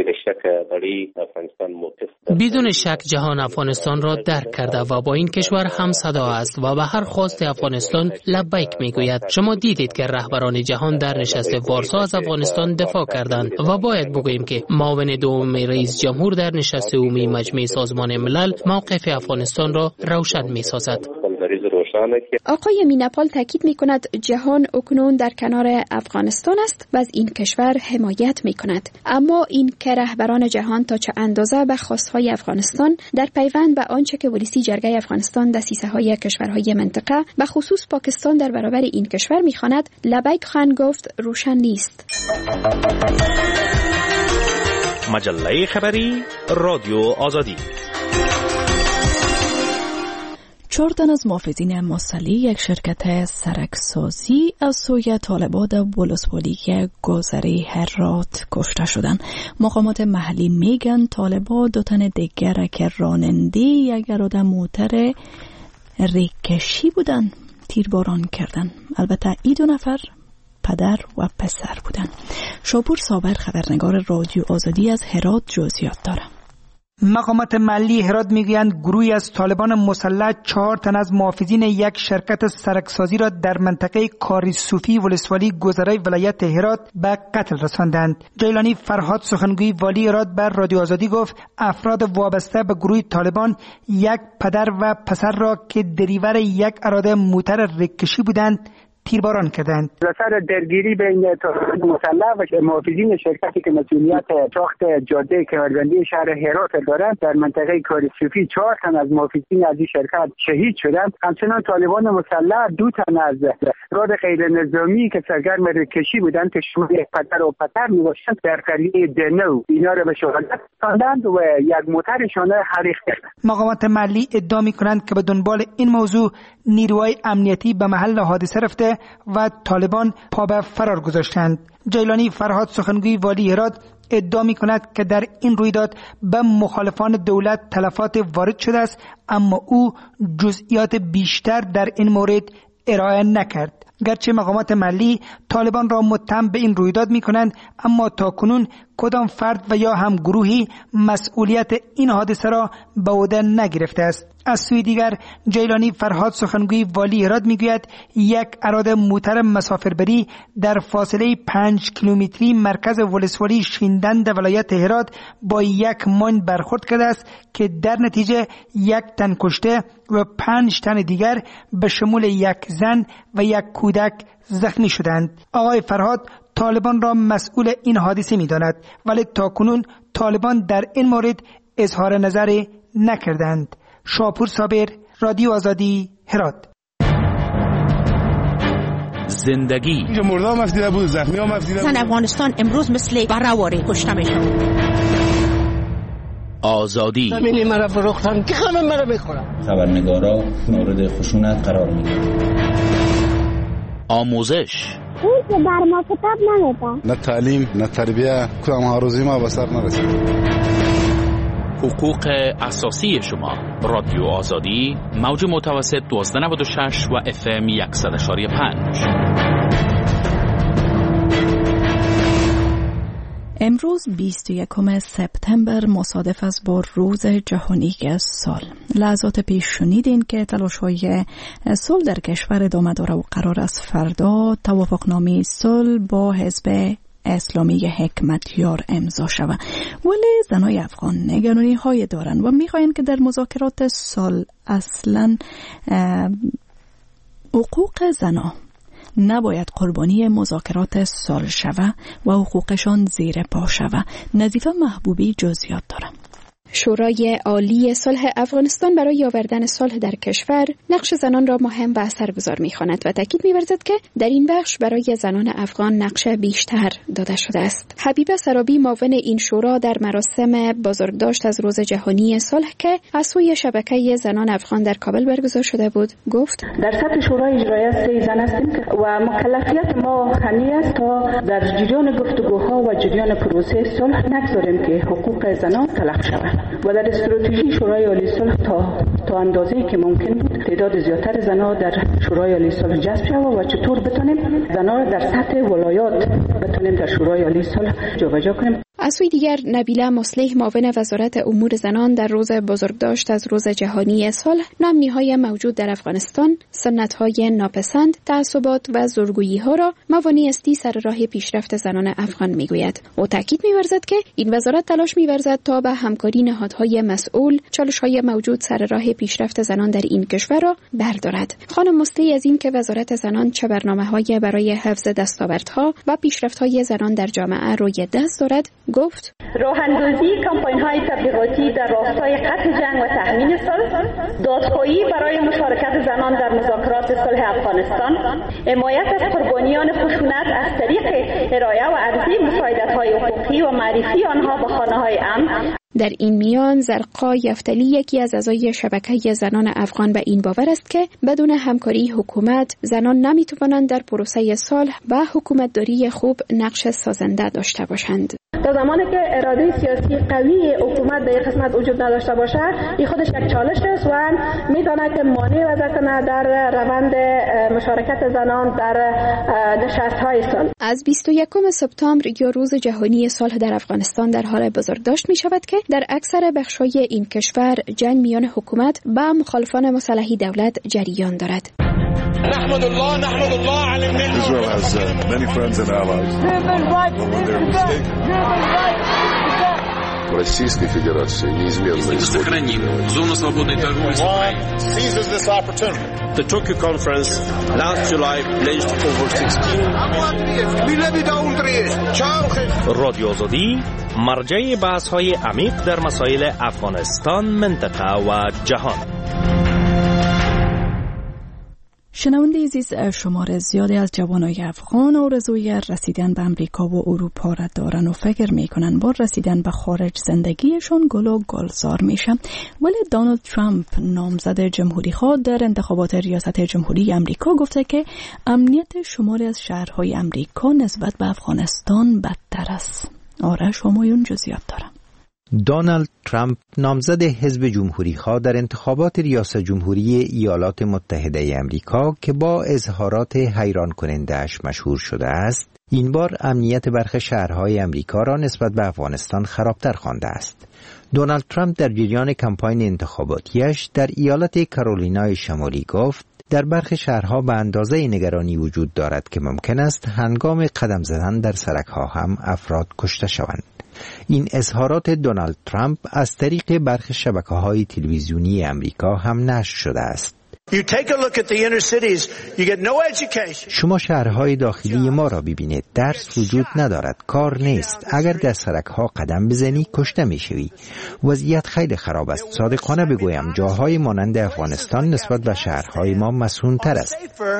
بدون شک جهان افغانستان را درک کرده و با این کشور هم صدا است و به هر خواست افغانستان لبیک میگوید. شما دیدید که رهبران جهان در نشست وارسا از افغانستان دفاع کردند و باید بگوییم که معاون دوم رئیس جمهور در نشست عمومی مجمع سازمان ملل موقف افغانستان را روشن می‌سازد. آقای مینپال تاکید می‌کند جهان اکنون در کنار افغانستان است و از این کشور حمایت می‌کند، اما این که رهبران جهان تا چه اندازه به خواست‌های افغانستان در پیوند به آنچه که ولسی جرگه افغانستان دسیسه‌های کشورهای منطقه به خصوص پاکستان در برابر این کشور می‌خواند لبیک خواهند گفت روشن نیست. مجله خبری رادیو آزادی. چهار تن از محافظین مسلح یک شرکت سرکسازی از سوی طالبان در ولسوالی گذره هرات کشته شدند. مقامات محلی میگن طالبان دو تن دیگر که راننده یک اراده موتر ریکشی بودن تیرباران کردند. البته این دو نفر پدر و پسر بودند. شاپور صابر خبرنگار رادیو آزادی از هرات جزئیات داره. مقامات محلی هرات میگویند گروهی از طالبان مسلح چهار تن از محافظین یک شرکت سرکسازی را در منطقه کاری صوفی ولسوالی گذره ولایت هرات به قتل رساندند. جیلانی فرهاد سخنگوی والی هرات بر رادیو آزادی گفت افراد وابسته به گروه طالبان یک پدر و پسر را که دریور یک اراده موتر ریکشی بودند تیرباران کردند. اثر درگیری بین طالبان مسلح و محافظین شرکتی که مسئولیت ساخت جاده کمربندی شهر هرات دارند در منطقه کاریسوفی چهار تن از محافظین از این شرکت شهید شدند. همچنان طالبان مسلح دو تن از افراد غیر نظامی که سرگرم رکشی بودند که شمول پدر و پتر می‌باشند در قریه دنو اینا را به شهادت رساندند و یک موترشان را حریق کردند. مقامات محلی ادعا می‌کنند که به دنبال این موضوع نیروهای امنیتی به محل حادثه رفته و طالبان پا به فرار گذاشتند. جیلانی فرهاد سخنگوی والی هرات ادعا می‌کند که در این رویداد به مخالفان دولت تلفات وارد شده است، اما او جزئیات بیشتر در این مورد ارائه نکرد. گرچه مقامات محلی طالبان را متهم به این رویداد می‌کنند، اما تاکنون کدام فرد و یا هم گروهی مسئولیت این حادثه را به عهده نگرفته است. از سوی دیگر جیلانی فرهاد سخنگوی والی هرات میگوید یک اراده موتر مسافربری در فاصله پنج کیلومتری مرکز ولسوالی شیندند ولایت هرات با یک ماین برخورد کرده است که در نتیجه یک تن کشته و پنج تن دیگر به شمول یک زن و یک کودک زخمی شدند. آقای فرهاد طالبان را مسئول این حادثه می‌داند، ولی تاکنون طالبان در این مورد اظهار نظر نکردند. شاپور صابر، رادیو آزادی، هرات. زندگی اینجا مرده هم افدیده بود، زخمی هم افدیده بود. زن افغانستان امروز مثل برهواری کشته میشن. آزادی زمینی مرا فروختن که همه مرا میخورن. خبرنگارا مورد خشونت قرار میگیرن. آموزش اون که بر ما کتاب نمیده. نه تعلیم نه تربیه، کدام ها روزی ما به سر نرسید. حقوق اساسی شما. رادیو آزادی، موج متوسط دوازده نود و شش و اف ام صد و پنج. امروز بیست و یکم سپتامبر مصادف است با روز جهانی سال. لحظات پیش شنیدین که تلاش‌های صلح در کشور ادامه داره و قرار است فردا توافقنامه صلح با حزب اسلامی حکمتیار امضا شود. ولی زنای افغان نگرانی های دارن و میخواین که در مذاکرات صلح اصلا حقوق زنا نباید قربانی مذاکرات صلح شود و حقوقشان زیر پا شود. نظیفه محبوبی جزئیات دارم. شورای عالی صلح افغانستان برای آوردن صلح در کشور نقش زنان را مهم و اثرگذار می‌خواند و تاکید می‌ورزد که در این بخش برای زنان افغان نقش بیشتر داده شده است. حبیبه سرابی معاون این شورا در مراسم بزرگداشت از روز جهانی صلح که از سوی شبکه زنان افغان در کابل برگزار شده بود گفت: در سطح شورای اجرایی سه زن هستیم و مکلفیت ما همین است تا در جریان گفتگوها و جریان پروسه صلح نگذاریم که حقوق زنان تلف شود. و در استراتژی شورای عالی صلح تا تا اندازه‌ای که ممکن بود تعداد زیادتر زنان در شورای عالی صلح جذب شود و چطور بتونیم زنان در سطح ولایات بتونیم در شورای عالی صلح جابجا کنیم. از سوی دیگر نبیله مصلح معاون وزارت امور زنان در روز بزرگداشت از روز جهانی صلح نامه‌های موجود در افغانستان، سنت‌های ناپسند، تعصبات و زورگویی‌ها را موانعی استی سر راه پیشرفت زنان افغان می‌گوید. او تاکید می‌ورزد که این وزارت تلاش می‌ورزد تا به همکاری نهادهای مسئول چالش‌های موجود سر راه پیشرفت زنان در این کشور را بردارد. خانم مصلح از این که وزارت زنان چه برنامه‌های برای حفظ دستاوردها و پیشرفت‌های زنان در جامعه روی دست دارد گفت: راه‌اندازی کمپاین‌های تبلیغاتی در راستای قطع جنگ و تأمین صلح، دادخواهی برای مشارکت زنان در مذاکرات صلح افغانستان، حمایت از قربانیان خشونت از طریق ارائه و عرضه مساعدت‌های حقوقی و معرفی آنها به خانه‌های امن. در این میان زرقا یفتلی یکی از اعضای شبکه زنان افغان به این باور است که بدون همکاری حکومت زنان نمیتوانند در پروسه صلح و حکومتداری خوب نقش سازنده داشته باشند. تا زمانی که اراده سیاسی قوی حکومت به این قسمت وجود نداشته باشه، این خودش یک چالش است و میتونه که مانع وضع کنه در روند مشارکت زنان در نشست‌های صلح. از بیست و یکم سپتامبر یا روز جهانی صلح در افغانستان در حال بزرگداشت می شود که در اکثر بخش‌های این کشور جنگ میان حکومت و مخالفان مسلح دولت جریان دارد. نحمد الله نحمد الله على النعمة. Israel has uh, many friends and allies. в Российской Федерации неизменно сохраним зону свободной торговли с Украиной. The Tokyo Conference last July pledged over sixteen رادیو آزادی مرجع بحث‌های عمیق در مسائل افغانستان، منطقه و جهان. شنونده عزیز، شمار زیادی از جوانای افغان آرزوی رسیدن به امریکا و اروپا را دارن و فکر میکنن با رسیدن به خارج زندگیشون گل و گلزار میشه. ولی دونالد ترامپ نامزد جمهوری خواه در انتخابات ریاست جمهوری امریکا گفته که امنیت شماری از شهرهای امریکا نسبت به افغانستان بدتر است. آرش همایون جزئیات داره. دونالد ترامپ نامزد حزب جمهوری‌خواه در انتخابات ریاست جمهوری ایالات متحده آمریکا که با اظهارات حیران کننده‌اش مشهور شده است، این بار امنیت برخی شهرهای امریکا را نسبت به افغانستان خرابتر خوانده است. دونالد ترامپ در جریان کمپاین انتخاباتیش در ایالت کارولینای شمالی گفت در برخی شهرها به اندازه نگرانی وجود دارد که ممکن است هنگام قدم زدن در سرک‌ها هم افراد کشته شوند. این اظهارات دونالد ترامپ از طریق برخی شبکه‌های تلویزیونی امریکا هم نشر شده است. شما شهرهای داخلی ما را ببینید، درس وجود ندارد، کار نیست، اگر در سرک‌ها قدم بزنی کشته می‌شوی. وضعیت خیلی خراب است. صادقانه بگویم جاهای مانند افغانستان نسبت به شهرهای ما مسئول‌تر است.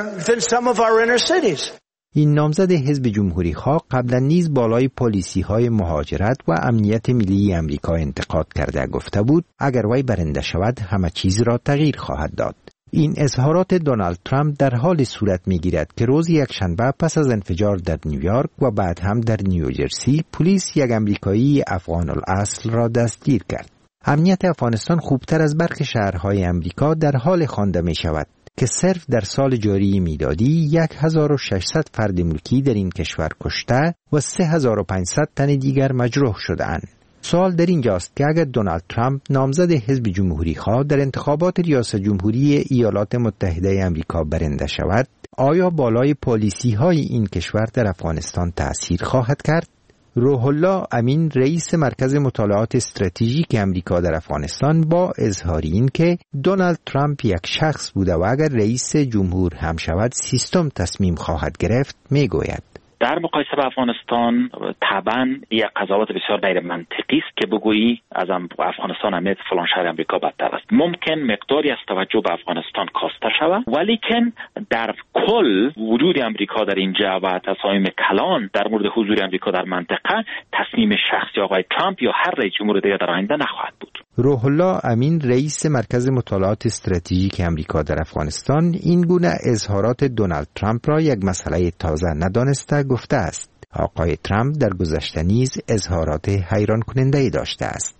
این نامزد حزب جمهوری خواه قبلا نیز بالای پالیسی های مهاجرت و امنیت ملی امریکا انتقاد کرده گفته بود اگر وی برنده شود همه چیز را تغییر خواهد داد. این اظهارات دونالد ترامپ در حال صورت می گیرد که روز یکشنبه پس از انفجار در نیویورک و بعد هم در نیوجرسی پلیس یک امریکایی افغان الاصل را دستگیر کرد. امنیت افغانستان خوبتر از برخی شهرهای امریکا در حال خوانده می شود که صرف در سال جاری میلادی هزار و ششصد فرد ملکی در این کشور کشته و سه هزار و پانصد تن دیگر مجروح شده‌اند. سوال در اینجاست که اگر دونالد ترامپ نامزد حزب جمهوری خواه در انتخابات ریاست جمهوری ایالات متحده آمریکا برنده شود، آیا بالای پالیسی های این کشور در افغانستان تأثیر خواهد کرد؟ روح الله امین رئیس مرکز مطالعات استراتژیک امریکا در افغانستان با اظهار این که دونالد ترامپ یک شخص بوده و اگر رئیس جمهور هم شود سیستم تصمیم خواهد گرفت میگوید در مقایسه با افغانستان طبعا یک قضاوت بسیار غیر منطقی است که بگویی از افغانستان امنیت فلان شهر امریکا بدتر است. ممکن مقداری از توجه به افغانستان کاسته شود، ولیکن در کل وجود امریکا در اینجا و تصامیم کلان در مورد حضور امریکا در منطقه تصمیم شخصی آقای ترامپ یا هر رئیس جمهور دیگر در آینده نخواهد بود. روح الله امین رئیس مرکز مطالعات استراتژیک امریکا در افغانستان این گونه اظهارات دونالد ترامپ را یک مسئله تازه ندانسته گفته است. آقای ترامپ در گذشته نیز اظهارات حیران کننده داشته است.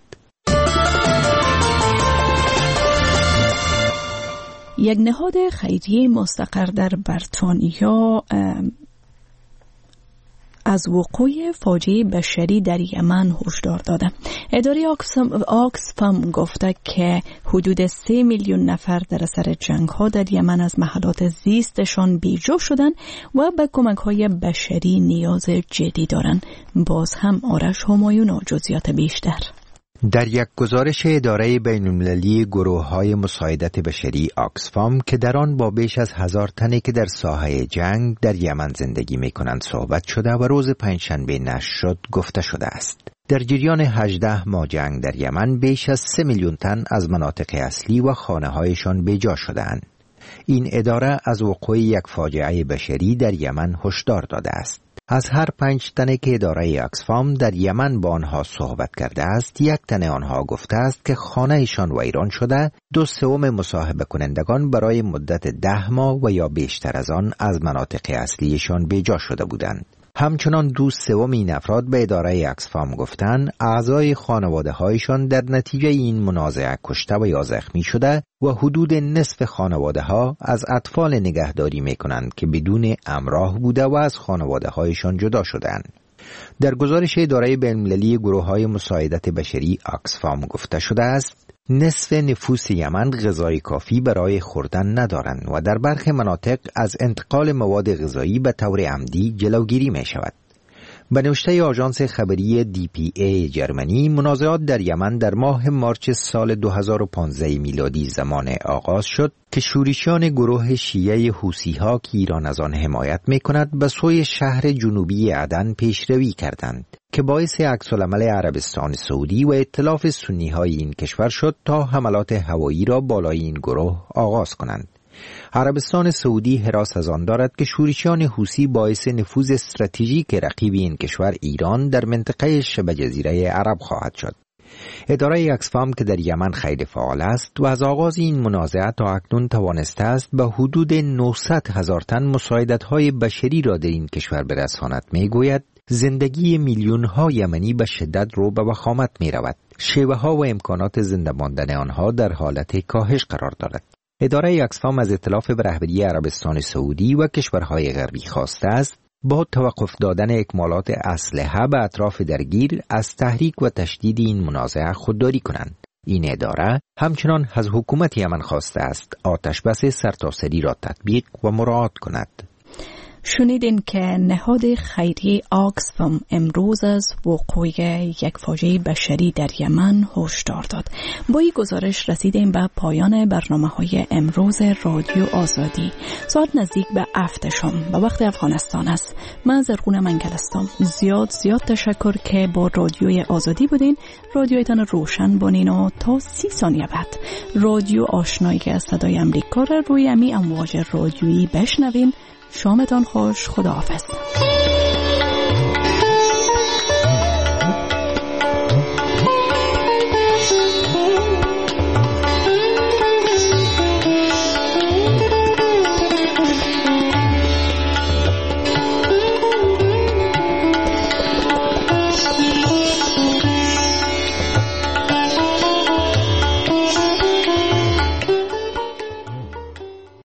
یک نهاد خیریه مستقر در بریتانیا از وقوع فاجعه بشری در یمن هشدار داده. اداره آکسفام گفته که حدود سه میلیون نفر در اثر جنگ ها در یمن از محلات زیستشان بیجا شدن و به کمک های بشری نیاز جدی دارند. باز هم آرش همایون و جزئیات بیشتر. در یک گزارش اداره بین‌المللی گروه‌های مساعدت بشری آکسفام که در آن با بیش از هزار تنی که در ساحه جنگ در یمن زندگی می‌کنند صحبت شده و روز پنجشنبه نشر شد گفته شده است. در جریان هجده ماه جنگ در یمن بیش از سه میلیون تن از مناطق اصلی و خانه‌هایشان بیجا شده‌اند. این اداره از وقوع یک فاجعه بشری در یمن هشدار داده است. از هر پنج تنه که اداره آکسفام در یمن با آنها صحبت کرده است، یک تن آنها گفته است که خانه‌شان ویران شده، دو سوم مصاحبه کنندگان برای مدت ده ماه و یا بیشتر از آن از مناطق اصلیشان بیجا شده بودند. همچنان دو سوم این افراد به اداره آکسفام گفتند اعضای خانواده هایشان در نتیجه این منازعه کشته و یا زخمی شده و حدود نصف خانواده ها از اطفال نگهداری می کنند که بدون همراه بوده و از خانواده هایشان جدا شدند. در گزارش اداره بین‌المللی گروه‌های مساعدت بشری آکسفام گفته شده است نصف نفوس یمن غذای کافی برای خوردن ندارند و در برخی مناطق از انتقال مواد غذایی به طور عمدی جلوگیری می شود. به نوشته آژانس خبری دی پی ای جرمنی، منازعات در یمن در ماه مارچ سال دو هزار و پانزده میلادی زمان آغاز شد که شورشیان گروه شیعه حوثی‌ها که ایران از آن حمایت می‌کند به سوی شهر جنوبی عدن پیشروی کردند که باعث عکس‌العمل عربستان سعودی و ائتلاف سنی‌های این کشور شد تا حملات هوایی را بالای این گروه آغاز کنند. عربستان سعودی هراس از آن دارد که شورشیان حوثی باعث نفوذ استراتژیک رقیب این کشور ایران در منطقه شبه جزیره عرب خواهد شد. اداره اکسفام که در یمن خیلی فعال است و از آغاز این منازعات تا اکنون توانسته است به حدود نهصد هزار تن مساعدت‌های بشری را در این کشور برساند، میگوید زندگی میلیون‌ها یمنی به شدت رو به وخامت می‌رود. شیوه‌ها و امکانات زنده ماندن آنها در حالت کاهش قرار دارد. اداره اکسفام از ائتلاف به رهبری عربستان سعودی و کشورهای غربی خواسته است با توقف دادن اکمالات اسلحه به اطراف درگیر از تحریک و تشدید این منازعه خودداری کنند. این اداره همچنان از حکومت یمن خواسته است آتش بس سرتاسری را تطبیق و مراعات کند. شنیدین که نهاد خیریه آکسفام امروز از وقوع یک فاجعه بشری در یمن هشدار داد. با این گزارش رسیدیم به پایان برنامه‌های امروز رادیو آزادی. ساعت نزدیک به هفت شام به وقت افغانستان است. من زرغون منگلستان. زیاد زیاد تشکر که با رادیوی آزادی بودین. رادیویتان روشن بانین و تا سی ثانیه بعد رادیو آشنایی که از صدای امریکا را روی امی امواج رادیویی بشنوین. شامتان خوش. خداحافظ.